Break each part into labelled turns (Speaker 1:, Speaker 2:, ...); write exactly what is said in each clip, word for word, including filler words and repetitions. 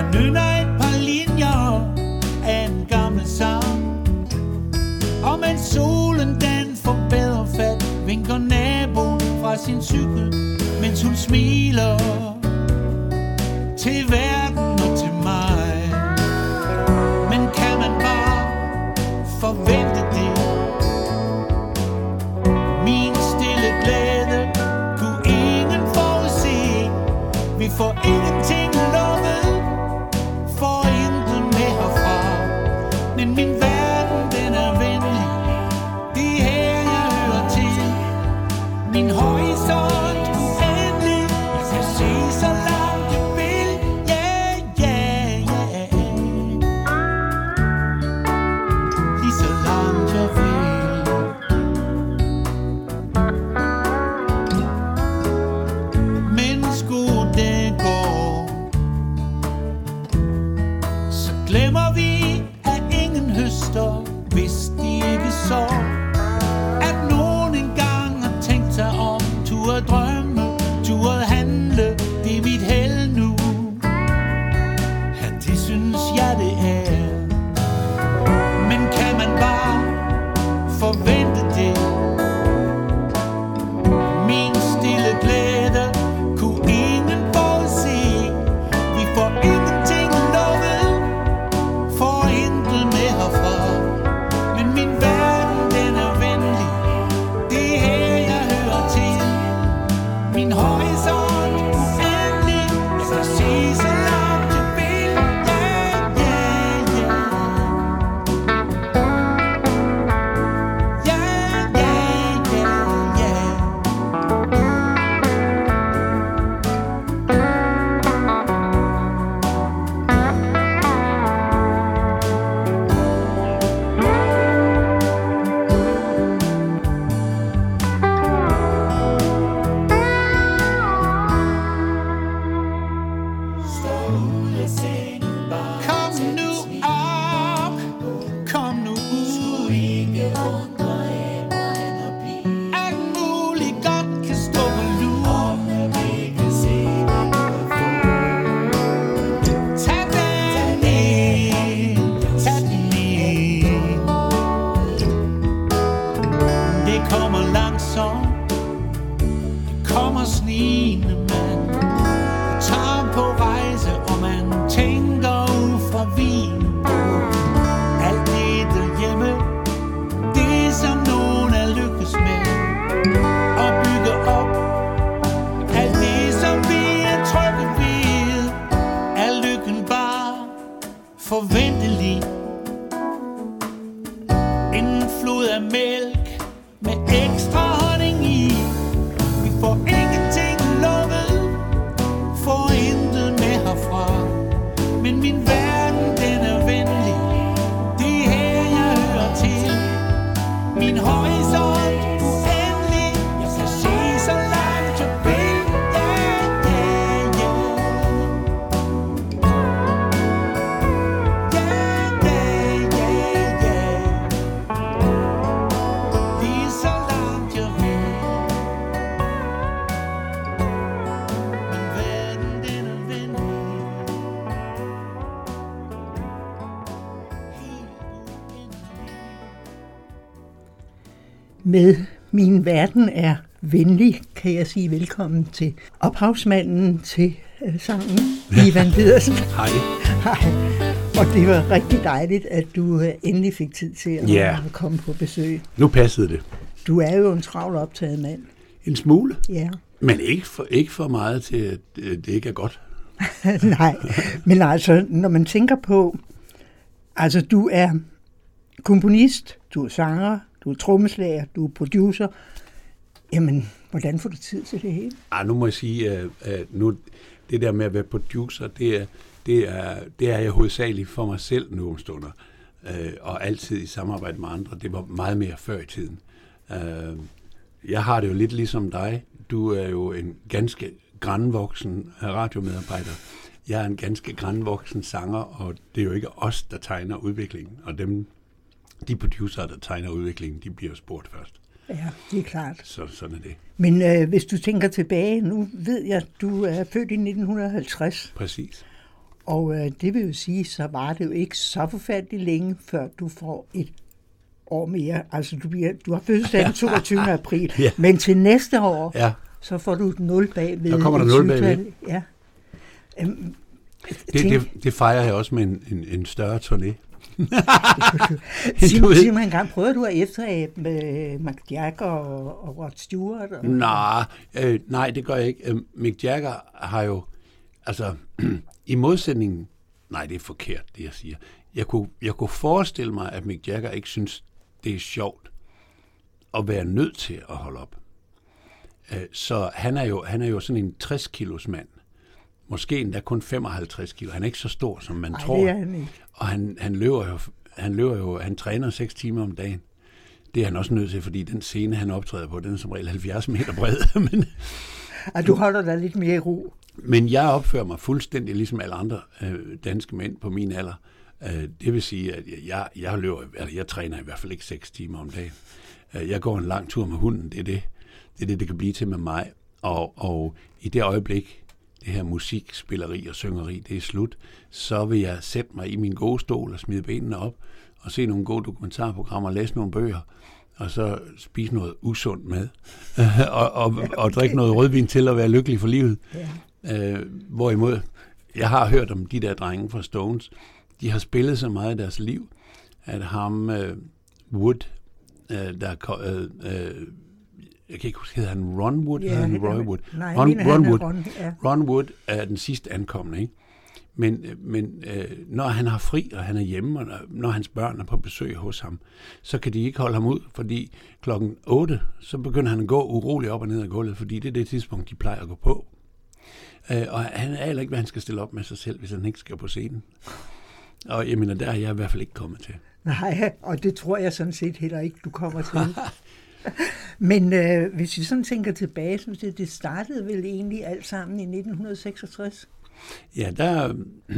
Speaker 1: nynner et par linjer af en gammel sang. Og mens solen den får bedre fat, vinker naboen fra sin cykel, mens hun smiler til verden og til mig. Men kan man bare forvente det? Min stille glæde kunne ingen forudse. Vi får ingenting lovet, får intet med herfra. Men min verden den er venlig, det er her jeg hører til. Min horisont uendelig, jeg kan se så langt jeg vil. Yeah, yeah, yeah. Lige så langt jeg vil. Men skulle det gå, så glemmer vi, at ingen høster, hvis de ikke så, at nogen engang har tænkt sig om. Turde drømme, turde handle, det er mit held nu. Ja, det synes jeg det er. Men kan man bare forvente det? Min stille glæde kunne ingen forudse. Vi får ingenting lovet, får intet med herfra. Men min verden den er venlig, det er her jeg hører til. Min horisont uendelig, jeg kan se så langt jeg vil. Yeah, yeah, yeah. Yeah, yeah, yeah, yeah. Kom nu op, kom nu ud. Alt muligt godt kan stå på lur. Tag den ind, tag den ind. Det kommer langsomt, det kommer snigende, mand. Tager på rejse, og man tænker ud fra vin. Alt det derhjemme, det som nogen er lykkes med, og bygge op. Alt det som vi er trygge ved, er lykken bare forventelig. En flod af mælk med ekstra honning i. Vi får ingenting lovet, får intet med herfra. Men min verden den er venlig, det er her jeg hører til. Min horisont uendelig, jeg kan se så langt jeg vil. Yeah, yeah, yeah. Yeah, yeah, yeah, yeah. Lige så langt jeg vil. Min verden den er venlig, helt uendelig.
Speaker 2: Med Min verden er venlig, kan jeg sige velkommen til ophavsmanden til øh, sangen, Ivan Pedersen.
Speaker 3: Hej.
Speaker 2: Hej. Og det var rigtig dejligt, at du øh, endelig fik tid til at
Speaker 3: Ja.
Speaker 2: komme på besøg.
Speaker 3: Nu passede det.
Speaker 2: Du er jo en travl optaget mand.
Speaker 3: En smule,
Speaker 2: Ja.
Speaker 3: men ikke for, ikke for meget til, at øh, det ikke er godt.
Speaker 2: Nej, men altså, når man tænker på, altså du er komponist, du er sanger, du er trommeslager, du er producer. Jamen, hvordan får du tid til det hele?
Speaker 3: Ej, nu må jeg sige, at, at nu, det der med at være producer, det er, det er, det er jeg hovedsageligt for mig selv nu om stunder. Øh, og altid i samarbejde med andre. Det var meget mere før i tiden. Øh, jeg har det jo lidt ligesom dig. Du er jo en ganske grandvoksen radiomedarbejder. Jeg er en ganske grandvoksen sanger, og det er jo ikke os, der tegner udviklingen. Og dem, de producer, der tegner udviklingen, de bliver spurgt først.
Speaker 2: Ja, det er klart.
Speaker 3: Så sådan er det.
Speaker 2: Men øh, hvis du tænker tilbage, nu ved jeg, du er født i nitten halvtreds.
Speaker 3: Præcis.
Speaker 2: Og øh, det vil jo sige, så var det jo ikke så forfærdeligt længe, før du får et år mere. Altså, du, bliver, du har fødselsdag den toogtyvende april,
Speaker 3: ja.
Speaker 2: Men til næste år,
Speaker 3: ja.
Speaker 2: så får du et nul bagved.
Speaker 3: Der kommer der nul bagved.
Speaker 2: Ja. Øhm,
Speaker 3: det, det, det fejrer jeg også med en, en, en større turné.
Speaker 2: Sig, sig mig engang, prøver du at efterabe med Mick Jagger og, og Rod Stewart? Og...
Speaker 3: Nej, øh, nej, det gør jeg ikke. Øh, Mick Jagger har jo, altså, i modsætning, nej, det er forkert, det jeg siger. Jeg kunne, jeg kunne forestille mig, at Mick Jagger ikke synes, det er sjovt at være nødt til at holde op. Øh, så han er, jo, han er jo sådan en tres kilos mand. Måske endda kun femoghalvtreds kilo. Han er ikke så stor, som man
Speaker 2: Ej,
Speaker 3: tror.
Speaker 2: det er han ikke.
Speaker 3: Og han, han løber jo, han løber jo, han træner seks timer om dagen. Det er han også nødt til, fordi den scene, han optræder på, den er som regel halvfjerds meter bred. men,
Speaker 2: og du holder dig lidt mere i ro.
Speaker 3: Men jeg opfører mig fuldstændig ligesom alle andre øh, danske mænd på min alder. Øh, det vil sige, at jeg, jeg, løber, altså jeg træner i hvert fald ikke seks timer om dagen. Øh, jeg går en lang tur med hunden, det er det, det, er det, det kan blive til med mig. Og, og i det øjeblik, det her musikspilleri og syngeri, det er slut, så vil jeg sætte mig i min gode stol og smide benene op og se nogle gode dokumentarprogrammer, læse nogle bøger, og så spise noget usundt mad, og, og, og drikke noget rødvin til at være lykkelig for livet. Ja. Øh, hvorimod, jeg har hørt om de der drenge fra Stones, de har spillet så meget i deres liv, at ham uh, Wood, uh, der øh, øh, jeg kan ikke huske, hedder han Ron Wood,
Speaker 2: ja,
Speaker 3: eller han Roy Wood?
Speaker 2: Nej,
Speaker 3: Ron,
Speaker 2: mener,
Speaker 3: Ron, Wood.
Speaker 2: Ron, ja.
Speaker 3: Ron Wood er den sidste ankomne, ikke? Men, men øh, når han har fri, og han er hjemme, og når hans børn er på besøg hos ham, så kan de ikke holde ham ud, fordi klokken otte, så begynder han at gå uroligt op og ned ad gulvet, fordi det er det tidspunkt, de plejer at gå på. Øh, og han aner ikke, hvad han skal stille op med sig selv, hvis han ikke skal på scenen. Og jeg mener, der er jeg i hvert fald ikke kommet til.
Speaker 2: Nej, og det tror jeg sådan set heller ikke, du kommer til. Men øh, hvis vi sådan tænker tilbage, så det, det startede vel egentlig alt sammen i nitten seksogtres?
Speaker 3: Ja, der,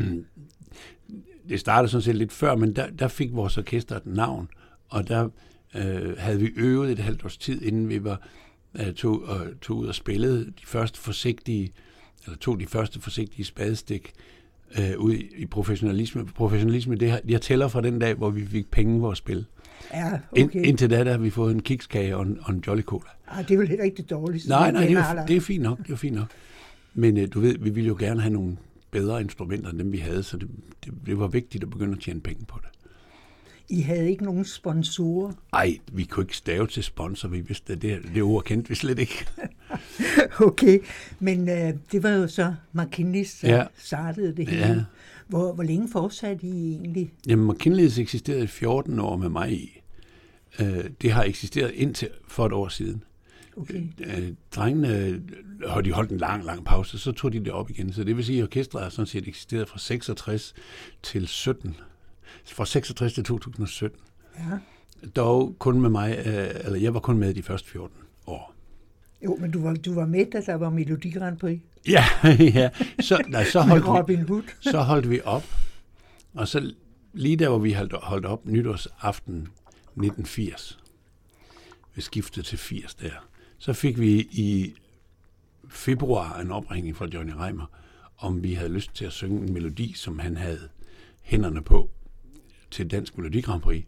Speaker 3: det startede sådan set lidt før, men der, der fik vores orkester et navn, og der øh, havde vi øvet et halvt års tid, inden vi var øh, tog, øh, tog ud og spillede de første forsigtige, eller tog de første forsigtige spadestik øh, ud i, i professionalisme. Professionalisme, det har, jeg tæller fra den dag, hvor vi fik penge for at spille.
Speaker 2: Ja, okay.
Speaker 3: Ind, indtil da, der har vi fået en kikskage og en, og en Jolly Cola.
Speaker 2: Ah, det er vel heller ikke det dårligste.
Speaker 3: Nej, nej, det er, det er fint nok, det er fint nok. Men øh, du ved, vi ville jo gerne have nogle bedre instrumenter end dem, vi havde, så det, det, det var vigtigt at begynde at tjene penge på det.
Speaker 2: I havde ikke nogen sponsorer?
Speaker 3: Nej, vi kunne ikke stave til sponsor, vi vidste, det, det ord kendte vi slet ikke.
Speaker 2: Okay, men øh, det var jo så McKinley's, der
Speaker 3: ja.
Speaker 2: startede det hele. Ja. Hvor, hvor længe fortsatte I egentlig? Jamen,
Speaker 3: McKinley's eksisterede fjorten år med mig i. Øh, det har eksisteret indtil for et år siden.
Speaker 2: Okay.
Speaker 3: Øh, drengene har de holdt en lang, lang pause, så tog de det op igen. Så det vil sige, at orkestret har sådan set eksisteret fra seksogtres til sytten. Fra seksogtres til to tusind og sytten.
Speaker 2: Ja.
Speaker 3: Dog kun med mig, øh, eller jeg var kun med de første fjorten år.
Speaker 2: Jo, men du var, du var med, da der var Melodi Grand Prix.
Speaker 3: Ja, ja. Så, nej, så, holdt
Speaker 2: Robin
Speaker 3: vi,
Speaker 2: Hood.
Speaker 3: så holdt vi op, og så lige der, hvor vi holdt, holdt op, nytårsaften nitten firs, vi skiftede til firs der, så fik vi i februar en opringning fra Johnny Reimer, om vi havde lyst til at synge en melodi, som han havde hænderne på til Dansk Melodi Grand Prix.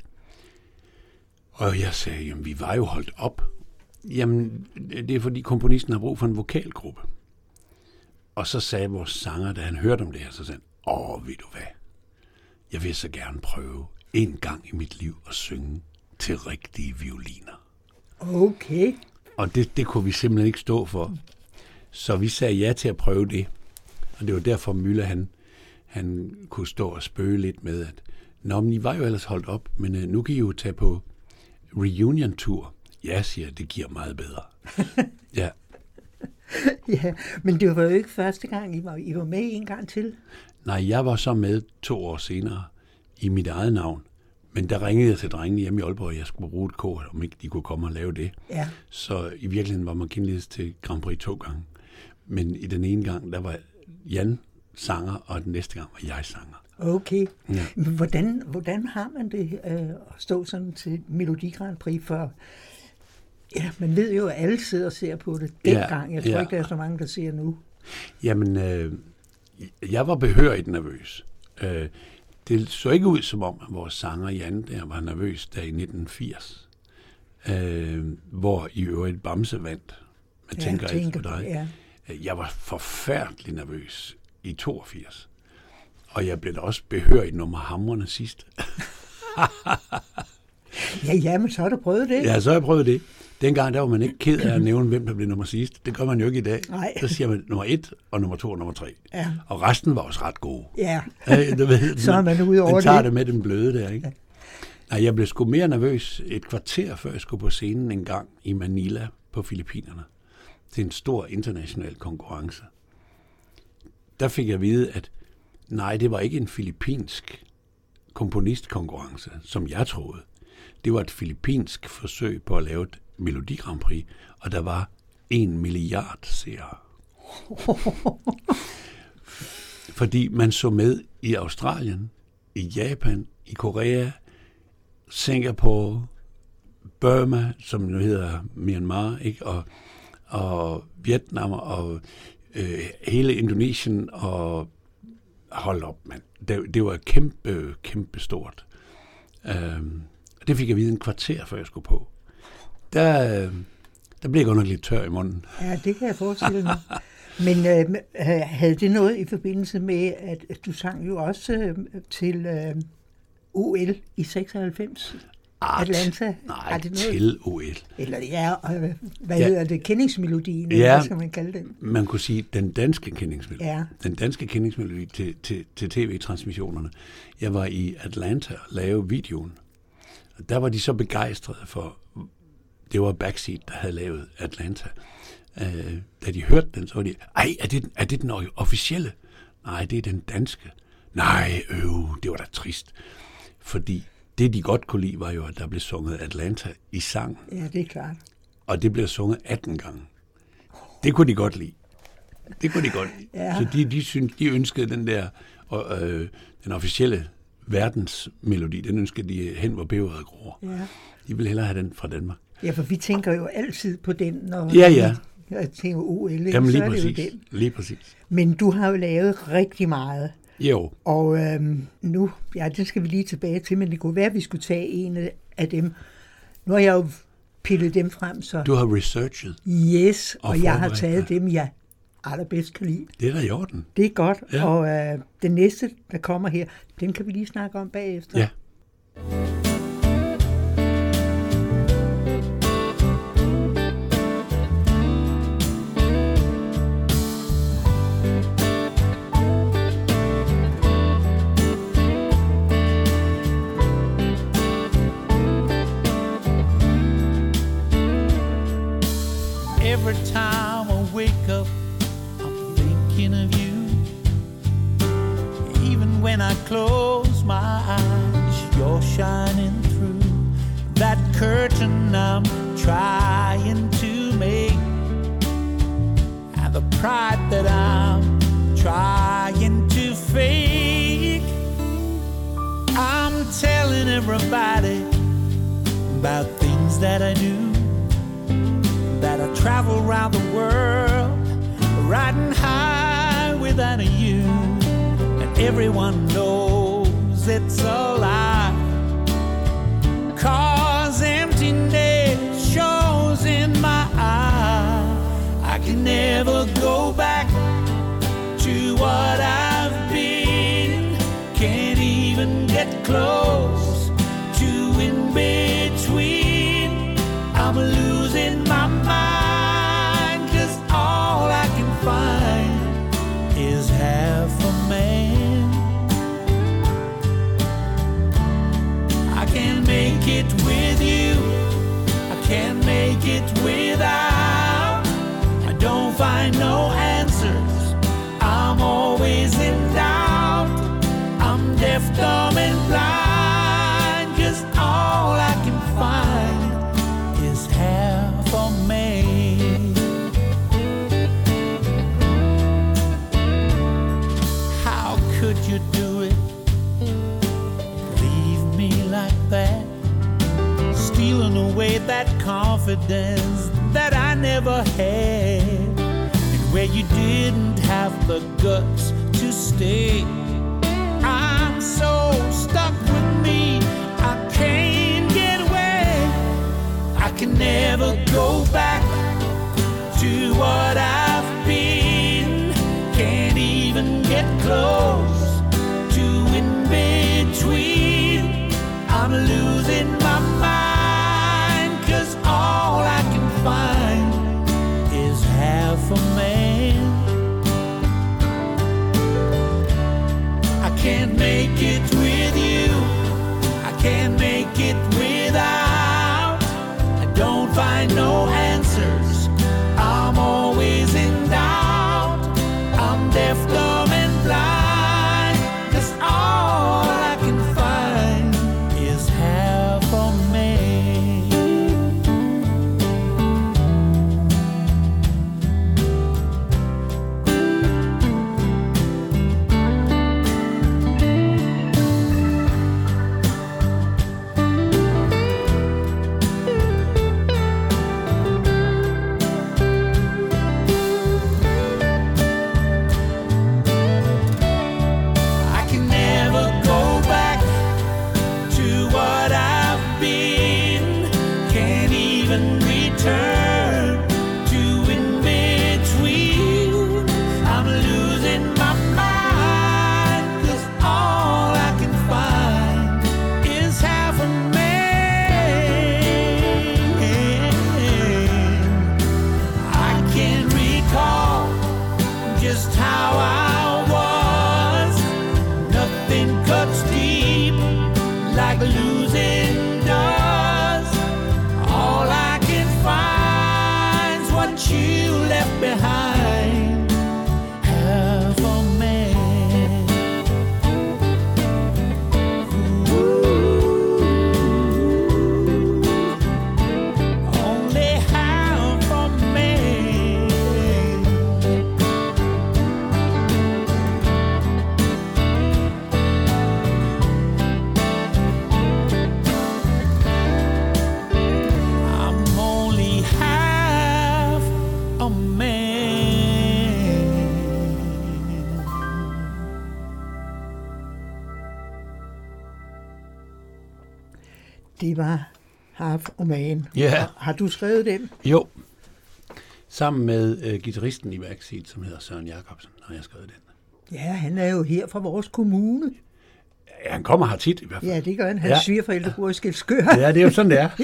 Speaker 3: Og jeg sagde, jamen vi var jo holdt op. Jamen, det er fordi komponisten har brug for en vokalgruppe. Og så sagde vores sanger, da han hørte om det her, så sagde han, åh, ved du hvad, jeg vil så gerne prøve en gang i mit liv at synge til rigtige violiner.
Speaker 2: Okay.
Speaker 3: Og det, det kunne vi simpelthen ikke stå for. Så vi sagde ja til at prøve det. Og det var derfor Müller, han, han kunne stå og spøge lidt med, at nå, men I var jo ellers holdt op, men uh, nu kan I jo tage på reunion-tur. Ja, siger det giver meget bedre. Ja.
Speaker 2: Ja, men det var jo ikke første gang, I var, I var med en gang til.
Speaker 3: Nej, jeg var så med to år senere i mit eget navn. Men der ringede jeg til drengene hjemme i Aalborg, og jeg skulle bruge et kor, om ikke de kunne komme og lave det.
Speaker 2: Ja.
Speaker 3: Så i virkeligheden var McKinley's til Grand Prix to gange. Men i den ene gang, der var Jan sanger, og den næste gang var jeg sanger.
Speaker 2: Okay.
Speaker 3: Ja.
Speaker 2: Men hvordan, hvordan har man det øh, at stå sådan til Melodi Grand Prix for? Ja, man ved jo, at alle sidder og ser på det dengang. Jeg tror
Speaker 3: ja.
Speaker 2: ikke, der er så mange, der ser nu.
Speaker 3: Jamen, øh, Jeg var behørigt nervøs. Øh, det så ikke ud som om, at vores sanger Jan der var nervøs der i nitten firs. Øh, hvor i øvrigt Bamse vandt. Man
Speaker 2: Ja,
Speaker 3: tænker
Speaker 2: tænker
Speaker 3: ikke på
Speaker 2: på,
Speaker 3: dig.
Speaker 2: ja.
Speaker 3: Jeg var forfærdelig nervøs i toogfirs. Og jeg blev da også behørig nummer hamrende sidst.
Speaker 2: Ja, ja, men så har du prøvet det.
Speaker 3: Ja, så har jeg prøvet det. Dengang der var man ikke ked af at nævne, hvem der blev nummer sidst. Det gør man jo ikke i dag.
Speaker 2: Nej.
Speaker 3: Så siger man nummer et, og nummer to og nummer tre.
Speaker 2: Ja.
Speaker 3: Og resten var også ret gode.
Speaker 2: Ja,
Speaker 3: Ja, du ved,
Speaker 2: så er man ude over
Speaker 3: man tager
Speaker 2: det.
Speaker 3: det med den bløde der, ikke?
Speaker 2: Ja.
Speaker 3: Nej, jeg blev sgu mere nervøs et kvarter, før jeg skulle på scenen en gang i Manila på Filippinerne. Til en stor international konkurrence. Der fik jeg at vide, at nej, det var ikke en filippinsk komponistkonkurrence, som jeg troede. Det var et filippinsk forsøg på at lave et Melodi Grand Prix, og der var en milliard seere. Fordi man så med i Australien, i Japan, i Korea, Singapore, Burma, som nu hedder Myanmar, ikke? Og, og Vietnam og øh, hele Indonesien og hold op, mand. Det, det var kæmpe, kæmpe stort. Øhm, det fik jeg at vide en kvarter, før jeg skulle på. Der, der blev jeg godt nok lidt tør i munden.
Speaker 2: Ja, det kan jeg forestille mig. Men øh, havde det noget i forbindelse med, at du sang jo også øh, til øh, O L i seksoghalvfems?
Speaker 3: Art.
Speaker 2: Atlanta?
Speaker 3: Nej,
Speaker 2: det
Speaker 3: til O L.
Speaker 2: Eller ja, øh, hvad
Speaker 3: Ja.
Speaker 2: hedder det? Kendingsmelodien,
Speaker 3: Ja.
Speaker 2: eller hvad skal man kalde den?
Speaker 3: Man kunne sige, den danske kendingsmelodi.
Speaker 2: Ja.
Speaker 3: Den danske kendingsmelodi til, til, til tv-transmissionerne. Jeg var i Atlanta og lavede videoen. Og der var de så begejstrede for, det var Backseat, der havde lavet Atlanta. Øh, da de hørte den, så var de, ej, er det, er det den officielle? Nej, det er den danske. Nej, øv, det var da trist. Fordi det, de godt kunne lide, var jo, at der blev sunget Atlanta i sang.
Speaker 2: Ja, det er klart.
Speaker 3: Og det blev sunget atten gange. Det kunne de godt lide. Det kunne de godt lide.
Speaker 2: Ja.
Speaker 3: Så de, de, synes, de ønskede den der, øh, den officielle verdensmelodi, den ønskede de hen, hvor bæveret gror.
Speaker 2: Ja.
Speaker 3: De ville hellere have den fra Danmark.
Speaker 2: Ja, for vi tænker jo altid på den, når
Speaker 3: Ja, ja.
Speaker 2: jeg tænker O L, ikke?
Speaker 3: Jamen
Speaker 2: så
Speaker 3: lige
Speaker 2: er det
Speaker 3: præcis.
Speaker 2: jo den.
Speaker 3: Lige præcis.
Speaker 2: Men du har jo lavet rigtig meget.
Speaker 3: Jo.
Speaker 2: Og øhm, nu, ja, det skal vi lige tilbage til, men det kunne være, at vi skulle tage en af dem. Nu har jeg jo pillet dem frem, så
Speaker 3: Du har researchet.
Speaker 2: yes, og,
Speaker 3: Og
Speaker 2: og jeg har
Speaker 3: forberedt
Speaker 2: taget
Speaker 3: dig.
Speaker 2: dem, jeg allerbedst kan lide.
Speaker 3: Det er da i orden.
Speaker 2: Det er godt,
Speaker 3: Ja.
Speaker 2: og øh, den næste, der kommer her, den kan vi lige snakke om bagefter.
Speaker 3: Ja.
Speaker 1: Every time I wake up, I'm thinking of you. Even when I close my eyes, you're shining through that curtain I'm trying to make, and the pride that I'm trying to fake. I'm telling everybody about things that I do, that I travel around the world, riding high without a you, and everyone knows it's a lie, 'cause emptiness shows in my eye. I can never go back to what I've been, can't even get close to in between. I'm losing my mind, 'cause all I can find is half a man. I can't make it with you, I can't make it without. I don't find no answers, I'm always in doubt. I'm deaf, dumb and blind, 'cause all I can find is half a man. How could you do it? Leave me like that, stealing away that confidence that I never had, and where you didn't have the guts to stay. I'm so stuck with me, I can't get away. I can never go back to what I've been. Can't even get close to in between. I'm losing my mind, 'cause all I can find is half a man. I can't make it with you, I can't make it without. I don't find no answers, I'm always in doubt. I'm deaf, dumb and blind, 'cause all I can find is half a man. I can never go back to what I've been. Can't even return to in between. I'm losing my mind, 'cause all I can find is half a man. I can't recall just how I was. Nothing cuts deep like losing does. All I can find's what you left behind, half a man. Ooh, only half a man. I'm only half a man.
Speaker 2: Det var Half a Man.
Speaker 3: Ja.
Speaker 2: Har du skrevet den?
Speaker 3: Jo. Sammen med øh, guitaristen i Backseat, som hedder Søren Jacobsen, har jeg skrevet den.
Speaker 2: Ja, han er jo her fra vores kommune.
Speaker 3: Ja, han kommer her tit i hvert fald.
Speaker 2: Ja, det gør han. Hans
Speaker 3: Ja.
Speaker 2: svigerforældre bor i Skælskør.
Speaker 3: Ja, det er jo sådan, det er.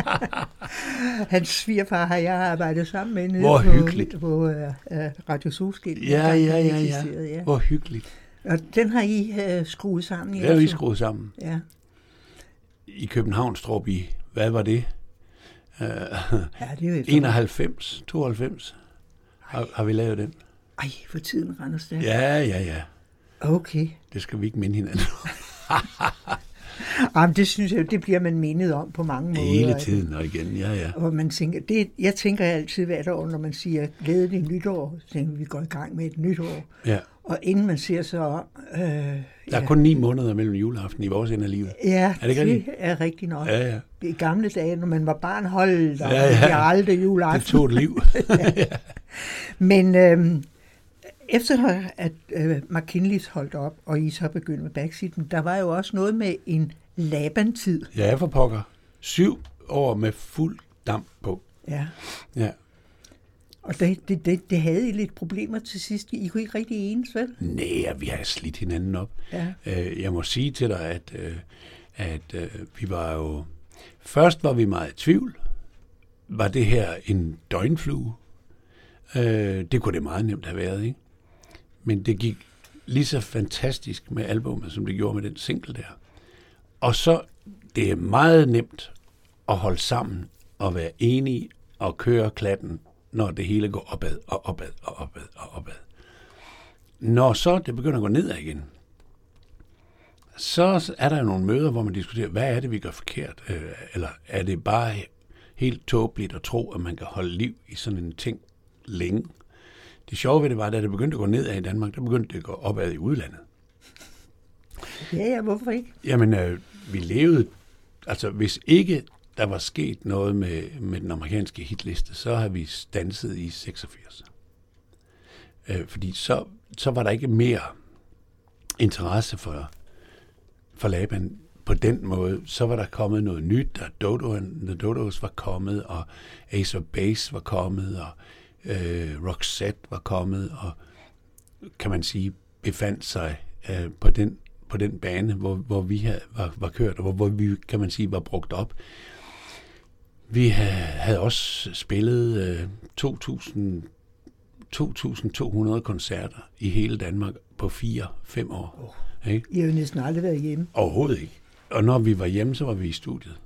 Speaker 2: Hans svigerfar har jeg arbejdet sammen med nede
Speaker 3: Hvor
Speaker 2: på,
Speaker 3: hyggeligt.
Speaker 2: på uh, Radio Solskilt.
Speaker 3: Ja, ja, ja, ja.
Speaker 2: ja.
Speaker 3: Hvor hyggeligt.
Speaker 2: Og den har I uh, skruet sammen? I
Speaker 3: Det har vi
Speaker 2: også?
Speaker 3: skruet sammen.
Speaker 2: Ja.
Speaker 3: I Københavnstrup i, hvad var det? Uh,
Speaker 2: Ja, det er jo
Speaker 3: enoghalvfems, tooghalvfems har, har vi lavet den.
Speaker 2: Ej, for tiden render stærkt.
Speaker 3: Ja, ja, ja.
Speaker 2: Okay.
Speaker 3: Det skal vi ikke minde hinanden om.
Speaker 2: Jamen, det synes jeg, det bliver man mindet om på mange måder.
Speaker 3: Hele tiden og igen, ja, ja.
Speaker 2: Og man tænker, det, jeg tænker altid hvert år, når man siger glædelig nytår, så tænker vi, vi går i gang med et nytår.
Speaker 3: ja.
Speaker 2: Og inden man ser sig om... Øh,
Speaker 3: Der er kun ni måneder mellem juleaften i vores ende af livet.
Speaker 2: Ja,
Speaker 3: Er det ikke
Speaker 2: det
Speaker 3: rigtigt?
Speaker 2: er rigtigt nok.
Speaker 3: Ja, ja.
Speaker 2: I gamle dage, når man var barn, holdt og
Speaker 3: Ja,
Speaker 2: ja,
Speaker 3: ja.
Speaker 2: ja. aldrig juleaften.
Speaker 3: Det tog et liv.
Speaker 2: Men øhm, efter at øh, McKinleys holdt op, og I så begyndte med Backseaten, der var jo også noget med en Laban-tid.
Speaker 3: Ja, for pokker. Syv år med fuld damp på.
Speaker 2: Ja.
Speaker 3: Ja.
Speaker 2: Og det, det, det, det havde I lidt problemer til sidst. I kunne ikke rigtig enes, vel?
Speaker 3: Nej, vi har slidt hinanden op.
Speaker 2: Ja.
Speaker 3: Øh, jeg må sige til dig, at, øh, at øh, vi var jo... Først var vi meget i tvivl. Var det her en døgnflue? Øh, det kunne det meget nemt have været, ikke? Men det gik lige så fantastisk med albumet, som det gjorde med den single der. Og så, det er meget nemt at holde sammen og være enige og køre klatten, når det hele går opad og opad og opad og opad. Når så det begynder at gå nedad igen, så er der jo nogle møder, hvor man diskuterer, hvad er det, vi gør forkert? Øh, eller er det bare helt tåbeligt at tro, at man kan holde liv i sådan en ting længe? Det sjove ved det var, da det begyndte at gå nedad i Danmark, der begyndte det at gå opad i udlandet.
Speaker 2: Ja, ja, hvorfor ikke?
Speaker 3: Jamen, øh, vi levede... Altså, hvis ikke der var sket noget med, med den amerikanske hitliste, så har vi standset i seksogfirs. Øh, fordi så, så var der ikke mere interesse for, for Laban på den måde. Så var der kommet noget nyt, der Dodo and the Dodos var kommet, og Ace of Base var kommet, og øh, Roxette var kommet, og kan man sige, befandt sig øh, på, den, på den bane, hvor, hvor vi havde, var, var kørt, og hvor, hvor vi, kan man sige, var brugt op. Vi havde, havde også spillet øh, to tusind to hundrede koncerter i hele Danmark på fire fem år.
Speaker 2: Oh. Ikke? I har jo næsten aldrig været hjemme.
Speaker 3: Overhovedet ikke. Og når vi var hjemme, så var vi i studiet.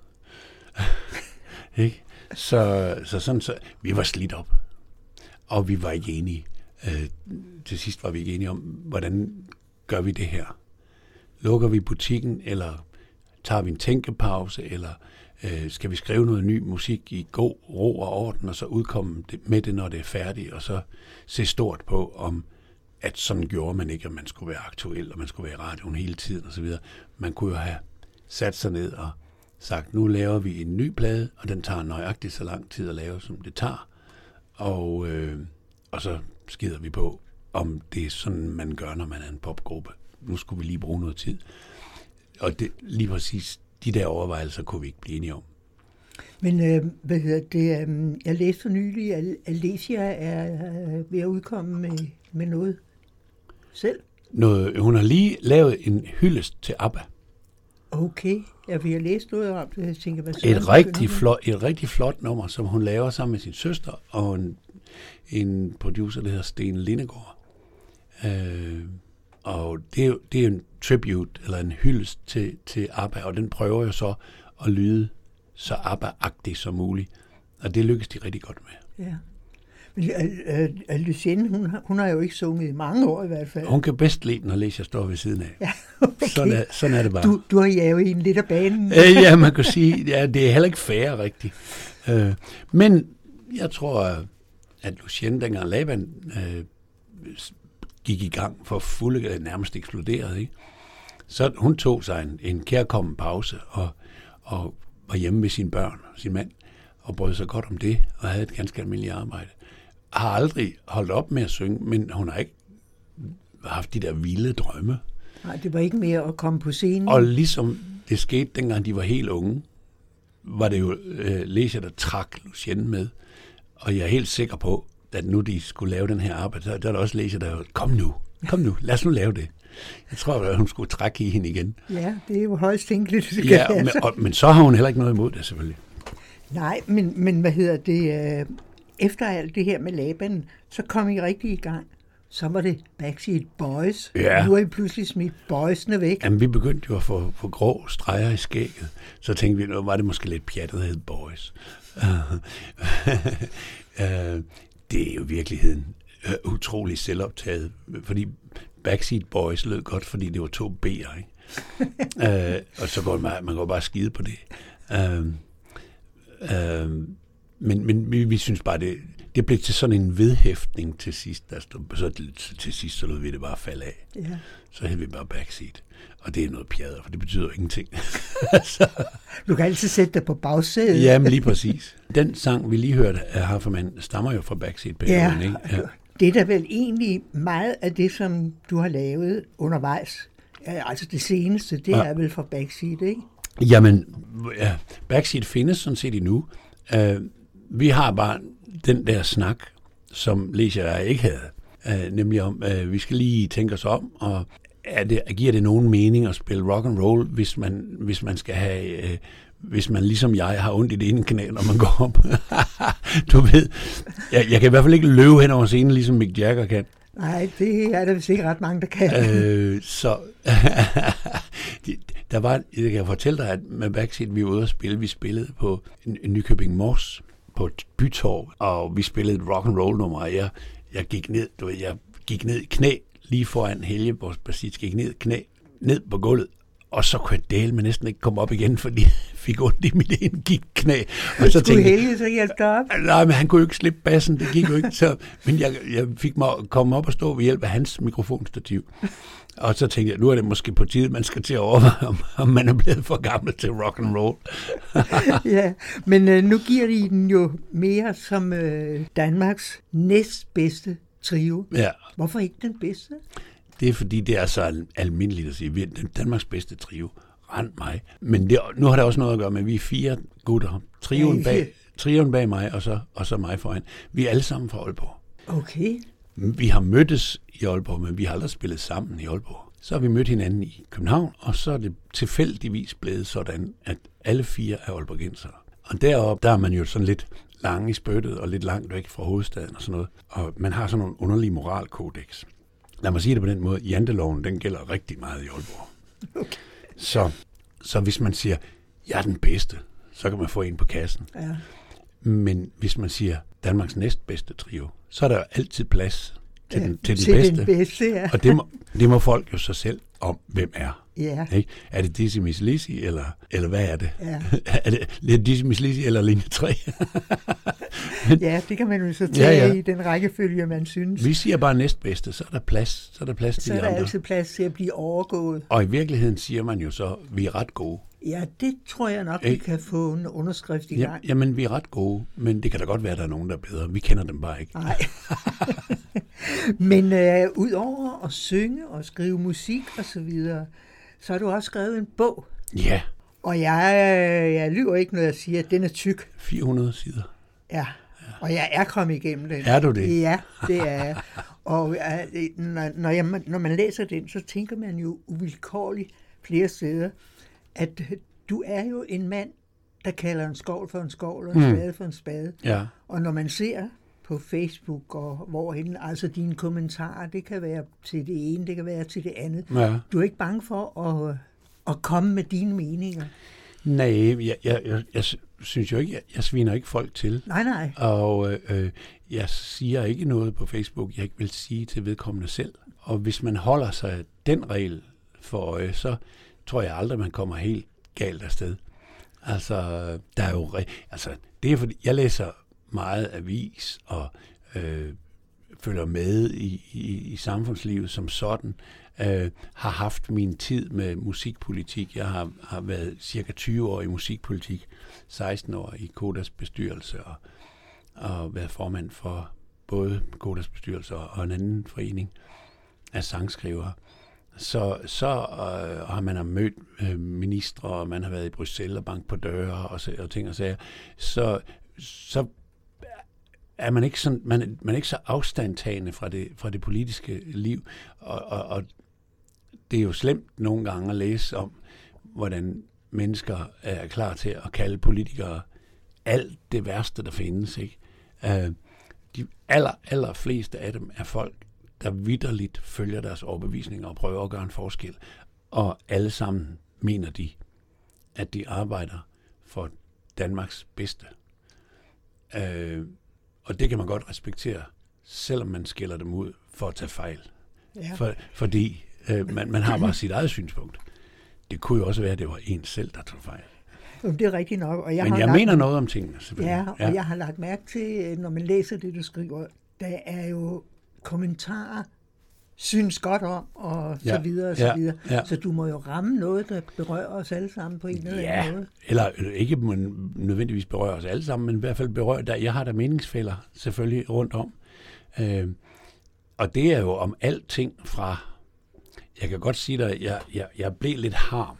Speaker 3: Ikke? Så, så sådan så, vi var slidt op. Og vi var ikke enige. Øh, til sidst var vi ikke enige om, hvordan gør vi det her? Lukker vi butikken, eller tager vi en tænkepause, eller øh, skal vi skrive noget ny musik i god ro og orden, og så udkomme med det, når det er færdigt, og så se stort på, om at sådan gjorde man ikke, at man skulle være aktuel, og man skulle være i radioen hele tiden, og så videre. Man kunne jo have sat sig ned og sagt, nu laver vi en ny plade, og den tager nøjagtigt så lang tid at lave, som det tager, og, øh, og så skider vi på, om det er sådan, man gør, når man er en popgruppe. Nu skulle vi lige bruge noget tid. Og det, lige præcis de der overvejelser kunne vi ikke blive enige om.
Speaker 2: Men øh, hvad hedder det? Øh, jeg læste for nylig, at Alessia er øh, ved at udkomme med, med noget selv.
Speaker 3: Noget, hun har lige lavet en hyldest til ABBA.
Speaker 2: Okay, jeg vil have læst noget om det. Jeg tænker, hvad
Speaker 3: et, rigtig flot, et rigtig flot nummer, som hun laver sammen med sin søster og en, en producer, der hedder Sten Lindegård. Øh, og det er jo det er en tribute, eller en hyldest til, til ABBA, og den prøver jo så at lyde så ABBA-agtig som muligt. Og det lykkes de rigtig godt med.
Speaker 2: Ja. Men uh, uh, Lucienne, hun, hun har jo ikke sunget i mange år i hvert fald.
Speaker 3: Hun kan bedst lide, når Lesia står ved siden af.
Speaker 2: Ja, okay.
Speaker 3: sådan, er, sådan er det bare.
Speaker 2: Du, du har jaget en lidt af banen.
Speaker 3: øh, ja, man kan sige, ja, det er heller ikke fair rigtigt. Øh, men jeg tror, at Lucienne, dengang Laban øh, gik i gang for fulde, nærmest eksploderede, ikke? Så hun tog sig en, en kærkommen pause og, og var hjemme med sine børn og sin mand og brød sig godt om det og havde et ganske almindeligt arbejde. Har aldrig holdt op med at synge, men hun har ikke haft de der vilde drømme.
Speaker 2: Nej, det var ikke mere at komme på scenen.
Speaker 3: Og ligesom det skete, dengang de var helt unge, var det jo øh, Lesia, der trak Lucienne med. Og jeg er helt sikker på, at nu de skulle lave den her arbejde, der er der også Lesia, der var, kom nu, kom nu, lad os nu lave det. Jeg tror, at hun skulle trække i hende igen.
Speaker 2: Ja, det er jo højst tænkeligt.
Speaker 3: Ja, men, og, men så har hun heller ikke noget imod det, selvfølgelig.
Speaker 2: Nej, men, men hvad hedder det? Efter alt det her med Laban, så kom I rigtig i gang. Så var det Backstreet Boys.
Speaker 3: Ja.
Speaker 2: Nu er I pludselig smidt boysene væk.
Speaker 3: Jamen, vi begyndte jo at få, få grå streger i skægget. Så tænkte vi, nu var det måske lidt pjattet, der hed Boys. Det er jo i virkeligheden utrolig selvoptaget, fordi Backstreet Boys lød godt, fordi det var to B'er, ikke? øh, og så går man, man går bare skide på det. Øh, øh, men men vi, vi synes bare, det, det blev til sådan en vedhæftning til sidst. Der stod, så til, til sidst så lod vi det bare falde af.
Speaker 2: Ja.
Speaker 3: Så havde vi bare Backseat. Og det er noget pjader, for det betyder ingenting.
Speaker 2: så. Du kan altid sætte dig på bagsædet.
Speaker 3: Jamen lige præcis. Den sang, vi lige hørte af Hafermann, stammer jo fra Backseat-perioden,
Speaker 2: ja,
Speaker 3: ikke? Ja.
Speaker 2: Det er da vel egentlig meget af det, som du har lavet undervejs. Ja, altså det seneste, det ja. er vel fra Backseat, ikke?
Speaker 3: Jamen, ja, Backseat findes sådan set endnu. Uh, vi har bare den der snak, som Lesia og jeg ikke havde. Uh, nemlig om, uh, vi skal lige tænke os om, og er det, giver det nogen mening at spille rock and roll, hvis man, hvis man skal have... Uh, hvis man ligesom jeg har ondt i det ene knæ, når man går op. Du ved, jeg, jeg kan i hvert fald ikke løbe hen over scenen, ligesom Mick Jagger kan.
Speaker 2: Nej, det er der vist ikke ret mange, der kan.
Speaker 3: øh, så der var, jeg kan fortælle dig, at med Backseat, vi var ude at spille. Vi spillede på Nykøbing Mors, på et bytorv, og vi spillede et rock and roll nummer, og jeg, jeg gik ned, du ved, jeg gik ned i knæ, lige foran Helge, vores bassist, gik ned i knæ, ned på gulvet. Og så kunne jeg dele, men næsten ikke komme op igen, fordi jeg fik ondt i mit ene gik knæ. Og så
Speaker 2: skulle Helge så hjælpe dig op?
Speaker 3: Nej, men han kunne jo ikke slippe bassen, det gik jo ikke. Så, men jeg, jeg fik mig at komme op og stå ved hjælp af hans mikrofonstativ. Og så tænkte jeg, nu er det måske på tide, man skal til at overveje, om, om man er blevet for gammel til rock and roll.
Speaker 2: Ja, men øh, nu giver de den jo mere som øh, Danmarks næstbedste trio.
Speaker 3: Ja.
Speaker 2: Hvorfor ikke den bedste?
Speaker 3: det er fordi, det er så al- almindeligt at sige, vi er den Danmarks bedste trio. Rend mig. Men det, nu har det også noget at gøre med, at vi er fire gutter. Trioen bag, trioen bag mig, og så, og så mig foran. Vi er alle sammen fra Aalborg.
Speaker 2: Okay.
Speaker 3: Vi har mødtes i Aalborg, men vi har aldrig spillet sammen i Aalborg. Så har vi mødt hinanden i København, og så er det tilfældigvis blevet sådan, at alle fire er aalborgensere. Og deroppe, der er man jo sådan lidt lang i spyttet og lidt langt væk fra hovedstaden og sådan noget. Og man har sådan nogle underlige moralkodex. Lad mig sige det på den måde. Janteloven, den gælder rigtig meget i Aalborg.
Speaker 2: Okay.
Speaker 3: Så, så hvis man siger, jeg er den bedste, så kan man få en på kassen.
Speaker 2: Ja.
Speaker 3: Men hvis man siger, Danmarks næstbedste trio, så er der jo altid plads til,
Speaker 2: Ja,
Speaker 3: den, til,
Speaker 2: til
Speaker 3: den bedste.
Speaker 2: Den bedste ja.
Speaker 3: Og det må, det må folk jo så selv om, hvem er.
Speaker 2: Ja.
Speaker 3: Ikke? Er det Dizzy Miss Lizzy, eller, eller hvad er det?
Speaker 2: Ja.
Speaker 3: Er det Dizzy Miss Lizzy eller linje tre? Men,
Speaker 2: Ja, det kan man jo så tage
Speaker 3: Ja, ja.
Speaker 2: i den rækkefølge, man synes.
Speaker 3: vi siger bare næstbedste, så er der plads, så er der plads til
Speaker 2: Så er
Speaker 3: de
Speaker 2: der
Speaker 3: andre.
Speaker 2: altid plads til at blive overgået.
Speaker 3: Og i virkeligheden siger man jo så, vi er ret gode.
Speaker 2: Ja, det tror jeg nok, vi
Speaker 3: Ikke?
Speaker 2: kan få en underskrift i
Speaker 3: Ja,
Speaker 2: gang.
Speaker 3: jamen, vi er ret gode, men det kan da godt være, at der er nogen, der er bedre. Vi kender dem bare ikke.
Speaker 2: Nej. Men øh, udover at synge og skrive musik og så videre, så har du også skrevet en bog.
Speaker 3: Ja,
Speaker 2: Og jeg, øh, jeg lyver ikke, når jeg siger, at den er tyk.
Speaker 3: fire hundrede sider.
Speaker 2: Ja. Og jeg er kommet igennem den.
Speaker 3: Er du det?
Speaker 2: Ja, det er jeg. Og øh, når, når, jeg, når man læser den, så tænker man jo uvilkårligt flere steder, at du er jo en mand, der kalder en skovl for en skovl og en
Speaker 3: Mm.
Speaker 2: spade for en spade.
Speaker 3: Ja.
Speaker 2: Og når man ser på Facebook og hvorhen, altså dine kommentarer, det kan være til det ene, det kan være til det andet.
Speaker 3: Ja.
Speaker 2: Du er ikke bange for at, at komme med dine meninger.
Speaker 3: Nej, jeg, jeg, jeg, jeg synes jo ikke, jeg, jeg sviner ikke folk til.
Speaker 2: Nej, nej.
Speaker 3: Og øh, jeg siger ikke noget på Facebook, jeg ikke vil sige til vedkommende selv. Og hvis man holder sig den regel for øje, så tror jeg aldrig, man kommer helt galt afsted. Altså, der er jo... Altså, det er fordi, jeg læser meget avis og øh, følger med i, i, i samfundslivet som sådan. Øh, har haft min tid med musikpolitik. Jeg har, har været cirka tyve år i musikpolitik, seksten år i Kodas bestyrelse og, og været formand for både Kodas bestyrelse og en anden forening af sangskrivere. Så, så øh, har man mødt øh, ministre, og man har været i Bruxelles og banket på døre og, og ting og sager. Så, så er man ikke, sådan, man, man er ikke så afstandtagende fra det, fra det politiske liv. Og, og, og det er jo slemt nogle gange at læse om, hvordan mennesker er klar til at kalde politikere alt det værste, der findes. Ikke? Øh, de aller, aller fleste af dem er folk, der vitterligt følger deres overbevisninger og prøver at gøre en forskel. Og alle sammen mener de, at de arbejder for Danmarks bedste. Øh, og det kan man godt respektere, selvom man skiller dem ud for at tage fejl.
Speaker 2: Ja.
Speaker 3: For, fordi øh, man, man har bare sit eget synspunkt. Det kunne jo også være, at det var en selv, der tog fejl.
Speaker 2: Det er rigtigt nok. Og jeg
Speaker 3: Men
Speaker 2: har
Speaker 3: jeg
Speaker 2: lagt,
Speaker 3: mener noget om tingene, selvfølgelig.
Speaker 2: Ja, og ja. jeg har lagt mærke til, når man læser det, du skriver, der er jo kommentarer, synes godt om, og så
Speaker 3: Ja,
Speaker 2: videre, og så
Speaker 3: ja,
Speaker 2: videre.
Speaker 3: ja.
Speaker 2: Så du må jo ramme noget, der berører os alle sammen på en eller anden
Speaker 3: Ja,
Speaker 2: måde.
Speaker 3: eller ikke man nødvendigvis berører os alle sammen, men i hvert fald berører, der, jeg har der meningsfælder selvfølgelig rundt om. Øh, og det er jo om alting fra, jeg kan godt sige dig, jeg, jeg, jeg blev lidt harm,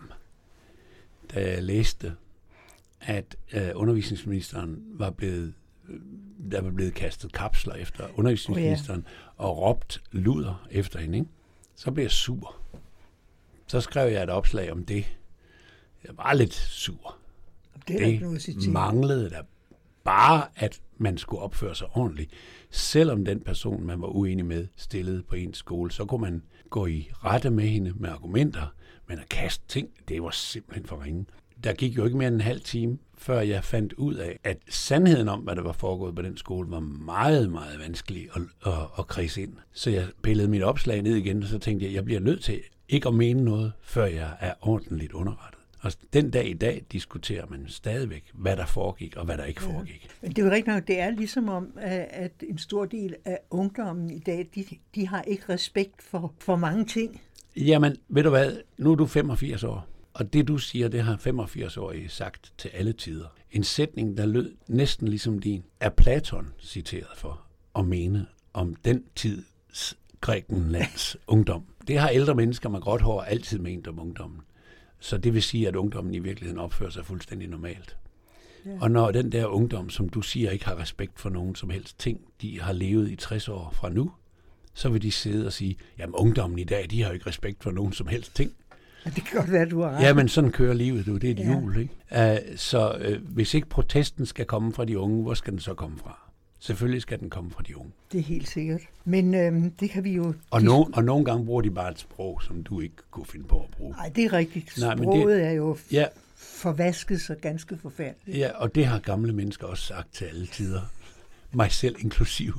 Speaker 3: da jeg læste, at øh, undervisningsministeren var blevet, der var blevet kastet kapsler efter undervisningsministeren, oh, ja. og råbt luder efter hende, ikke? Så blev jeg sur. Så skrev jeg et opslag om det. Jeg var lidt sur.
Speaker 2: Det, er der ikke noget at sige til.
Speaker 3: Manglede der bare, at man skulle opføre sig ordentligt. Selvom den person, man var uenig med, stillede på ens skole, så kunne man gå i rette med hende med argumenter, men at kaste ting, det var simpelthen for ringe. Der gik jo ikke mere end en halv time, før jeg fandt ud af, at sandheden om, hvad der var foregået på den skole, var meget, meget vanskelig at, at, at kredse ind. Så jeg pillede mit opslag ned igen, og så tænkte jeg, jeg bliver nødt til ikke at mene noget, før jeg er ordentligt underrettet. Og den dag i dag diskuterer man stadigvæk, hvad der foregik og hvad der ikke foregik.
Speaker 2: Ja. Men det er jo rigtigt nok, det er ligesom om, at en stor del af ungdommen i dag, de, de har ikke respekt for, for mange ting.
Speaker 3: Jamen, ved du hvad, nu er du femogfirs år, og det du siger, det har femogfirs-årige sagt til alle tider. En sætning, der lød næsten ligesom din, er Platon citeret for at mene om den tids Grækenlands ungdom. Det har ældre mennesker med gråt hår altid ment om ungdommen. Så det vil sige, at ungdommen i virkeligheden opfører sig fuldstændig normalt. Ja. Og når den der ungdom, som du siger, ikke har respekt for nogen som helst ting, de har levet i tres år fra nu, så vil de sidde og sige, jamen ungdommen i dag, de har jo ikke respekt for nogen som helst ting.
Speaker 2: Ja, det kan godt være, du har ret.
Speaker 3: Ja, men sådan kører livet, du. Det er et
Speaker 2: ja.
Speaker 3: hjul, ikke? Uh, så uh, hvis ikke protesten skal komme fra de unge, hvor skal den så komme fra? Selvfølgelig skal den komme fra de unge.
Speaker 2: Det er helt sikkert. Men øhm, det kan vi jo...
Speaker 3: Og, no, og nogle gange bruger de bare et sprog, som du ikke kunne finde på at bruge.
Speaker 2: Nej, det er rigtigt.
Speaker 3: Nej,
Speaker 2: Sproget
Speaker 3: det,
Speaker 2: er jo
Speaker 3: ja.
Speaker 2: forvasket så ganske forfærdeligt.
Speaker 3: Ja, og det har gamle mennesker også sagt til alle tider. Mig selv inklusiv.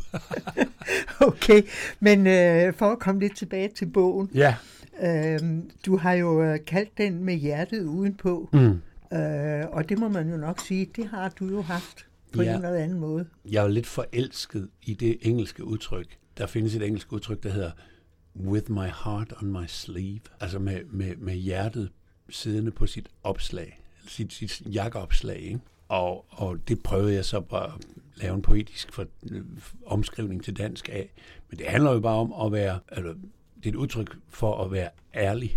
Speaker 2: Okay, men øh, for at komme lidt tilbage til bogen.
Speaker 3: Ja.
Speaker 2: Øh, du har jo øh, kaldt den Med hjertet udenpå. Mm. Øh, og det må man jo nok sige, det har du jo haft på ja. en eller anden måde.
Speaker 3: Jeg er lidt forelsket i det engelske udtryk. Der findes et engelsk udtryk, der hedder with my heart on my sleeve. Altså med, med, med hjertet siddende på sit opslag, sit, sit jakkeopslag, ikke? Og, og det prøvede jeg så bare at lave en poetisk for, øh, omskrivning til dansk af. Men det handler jo bare om at være, altså, det er et udtryk for at være ærlig,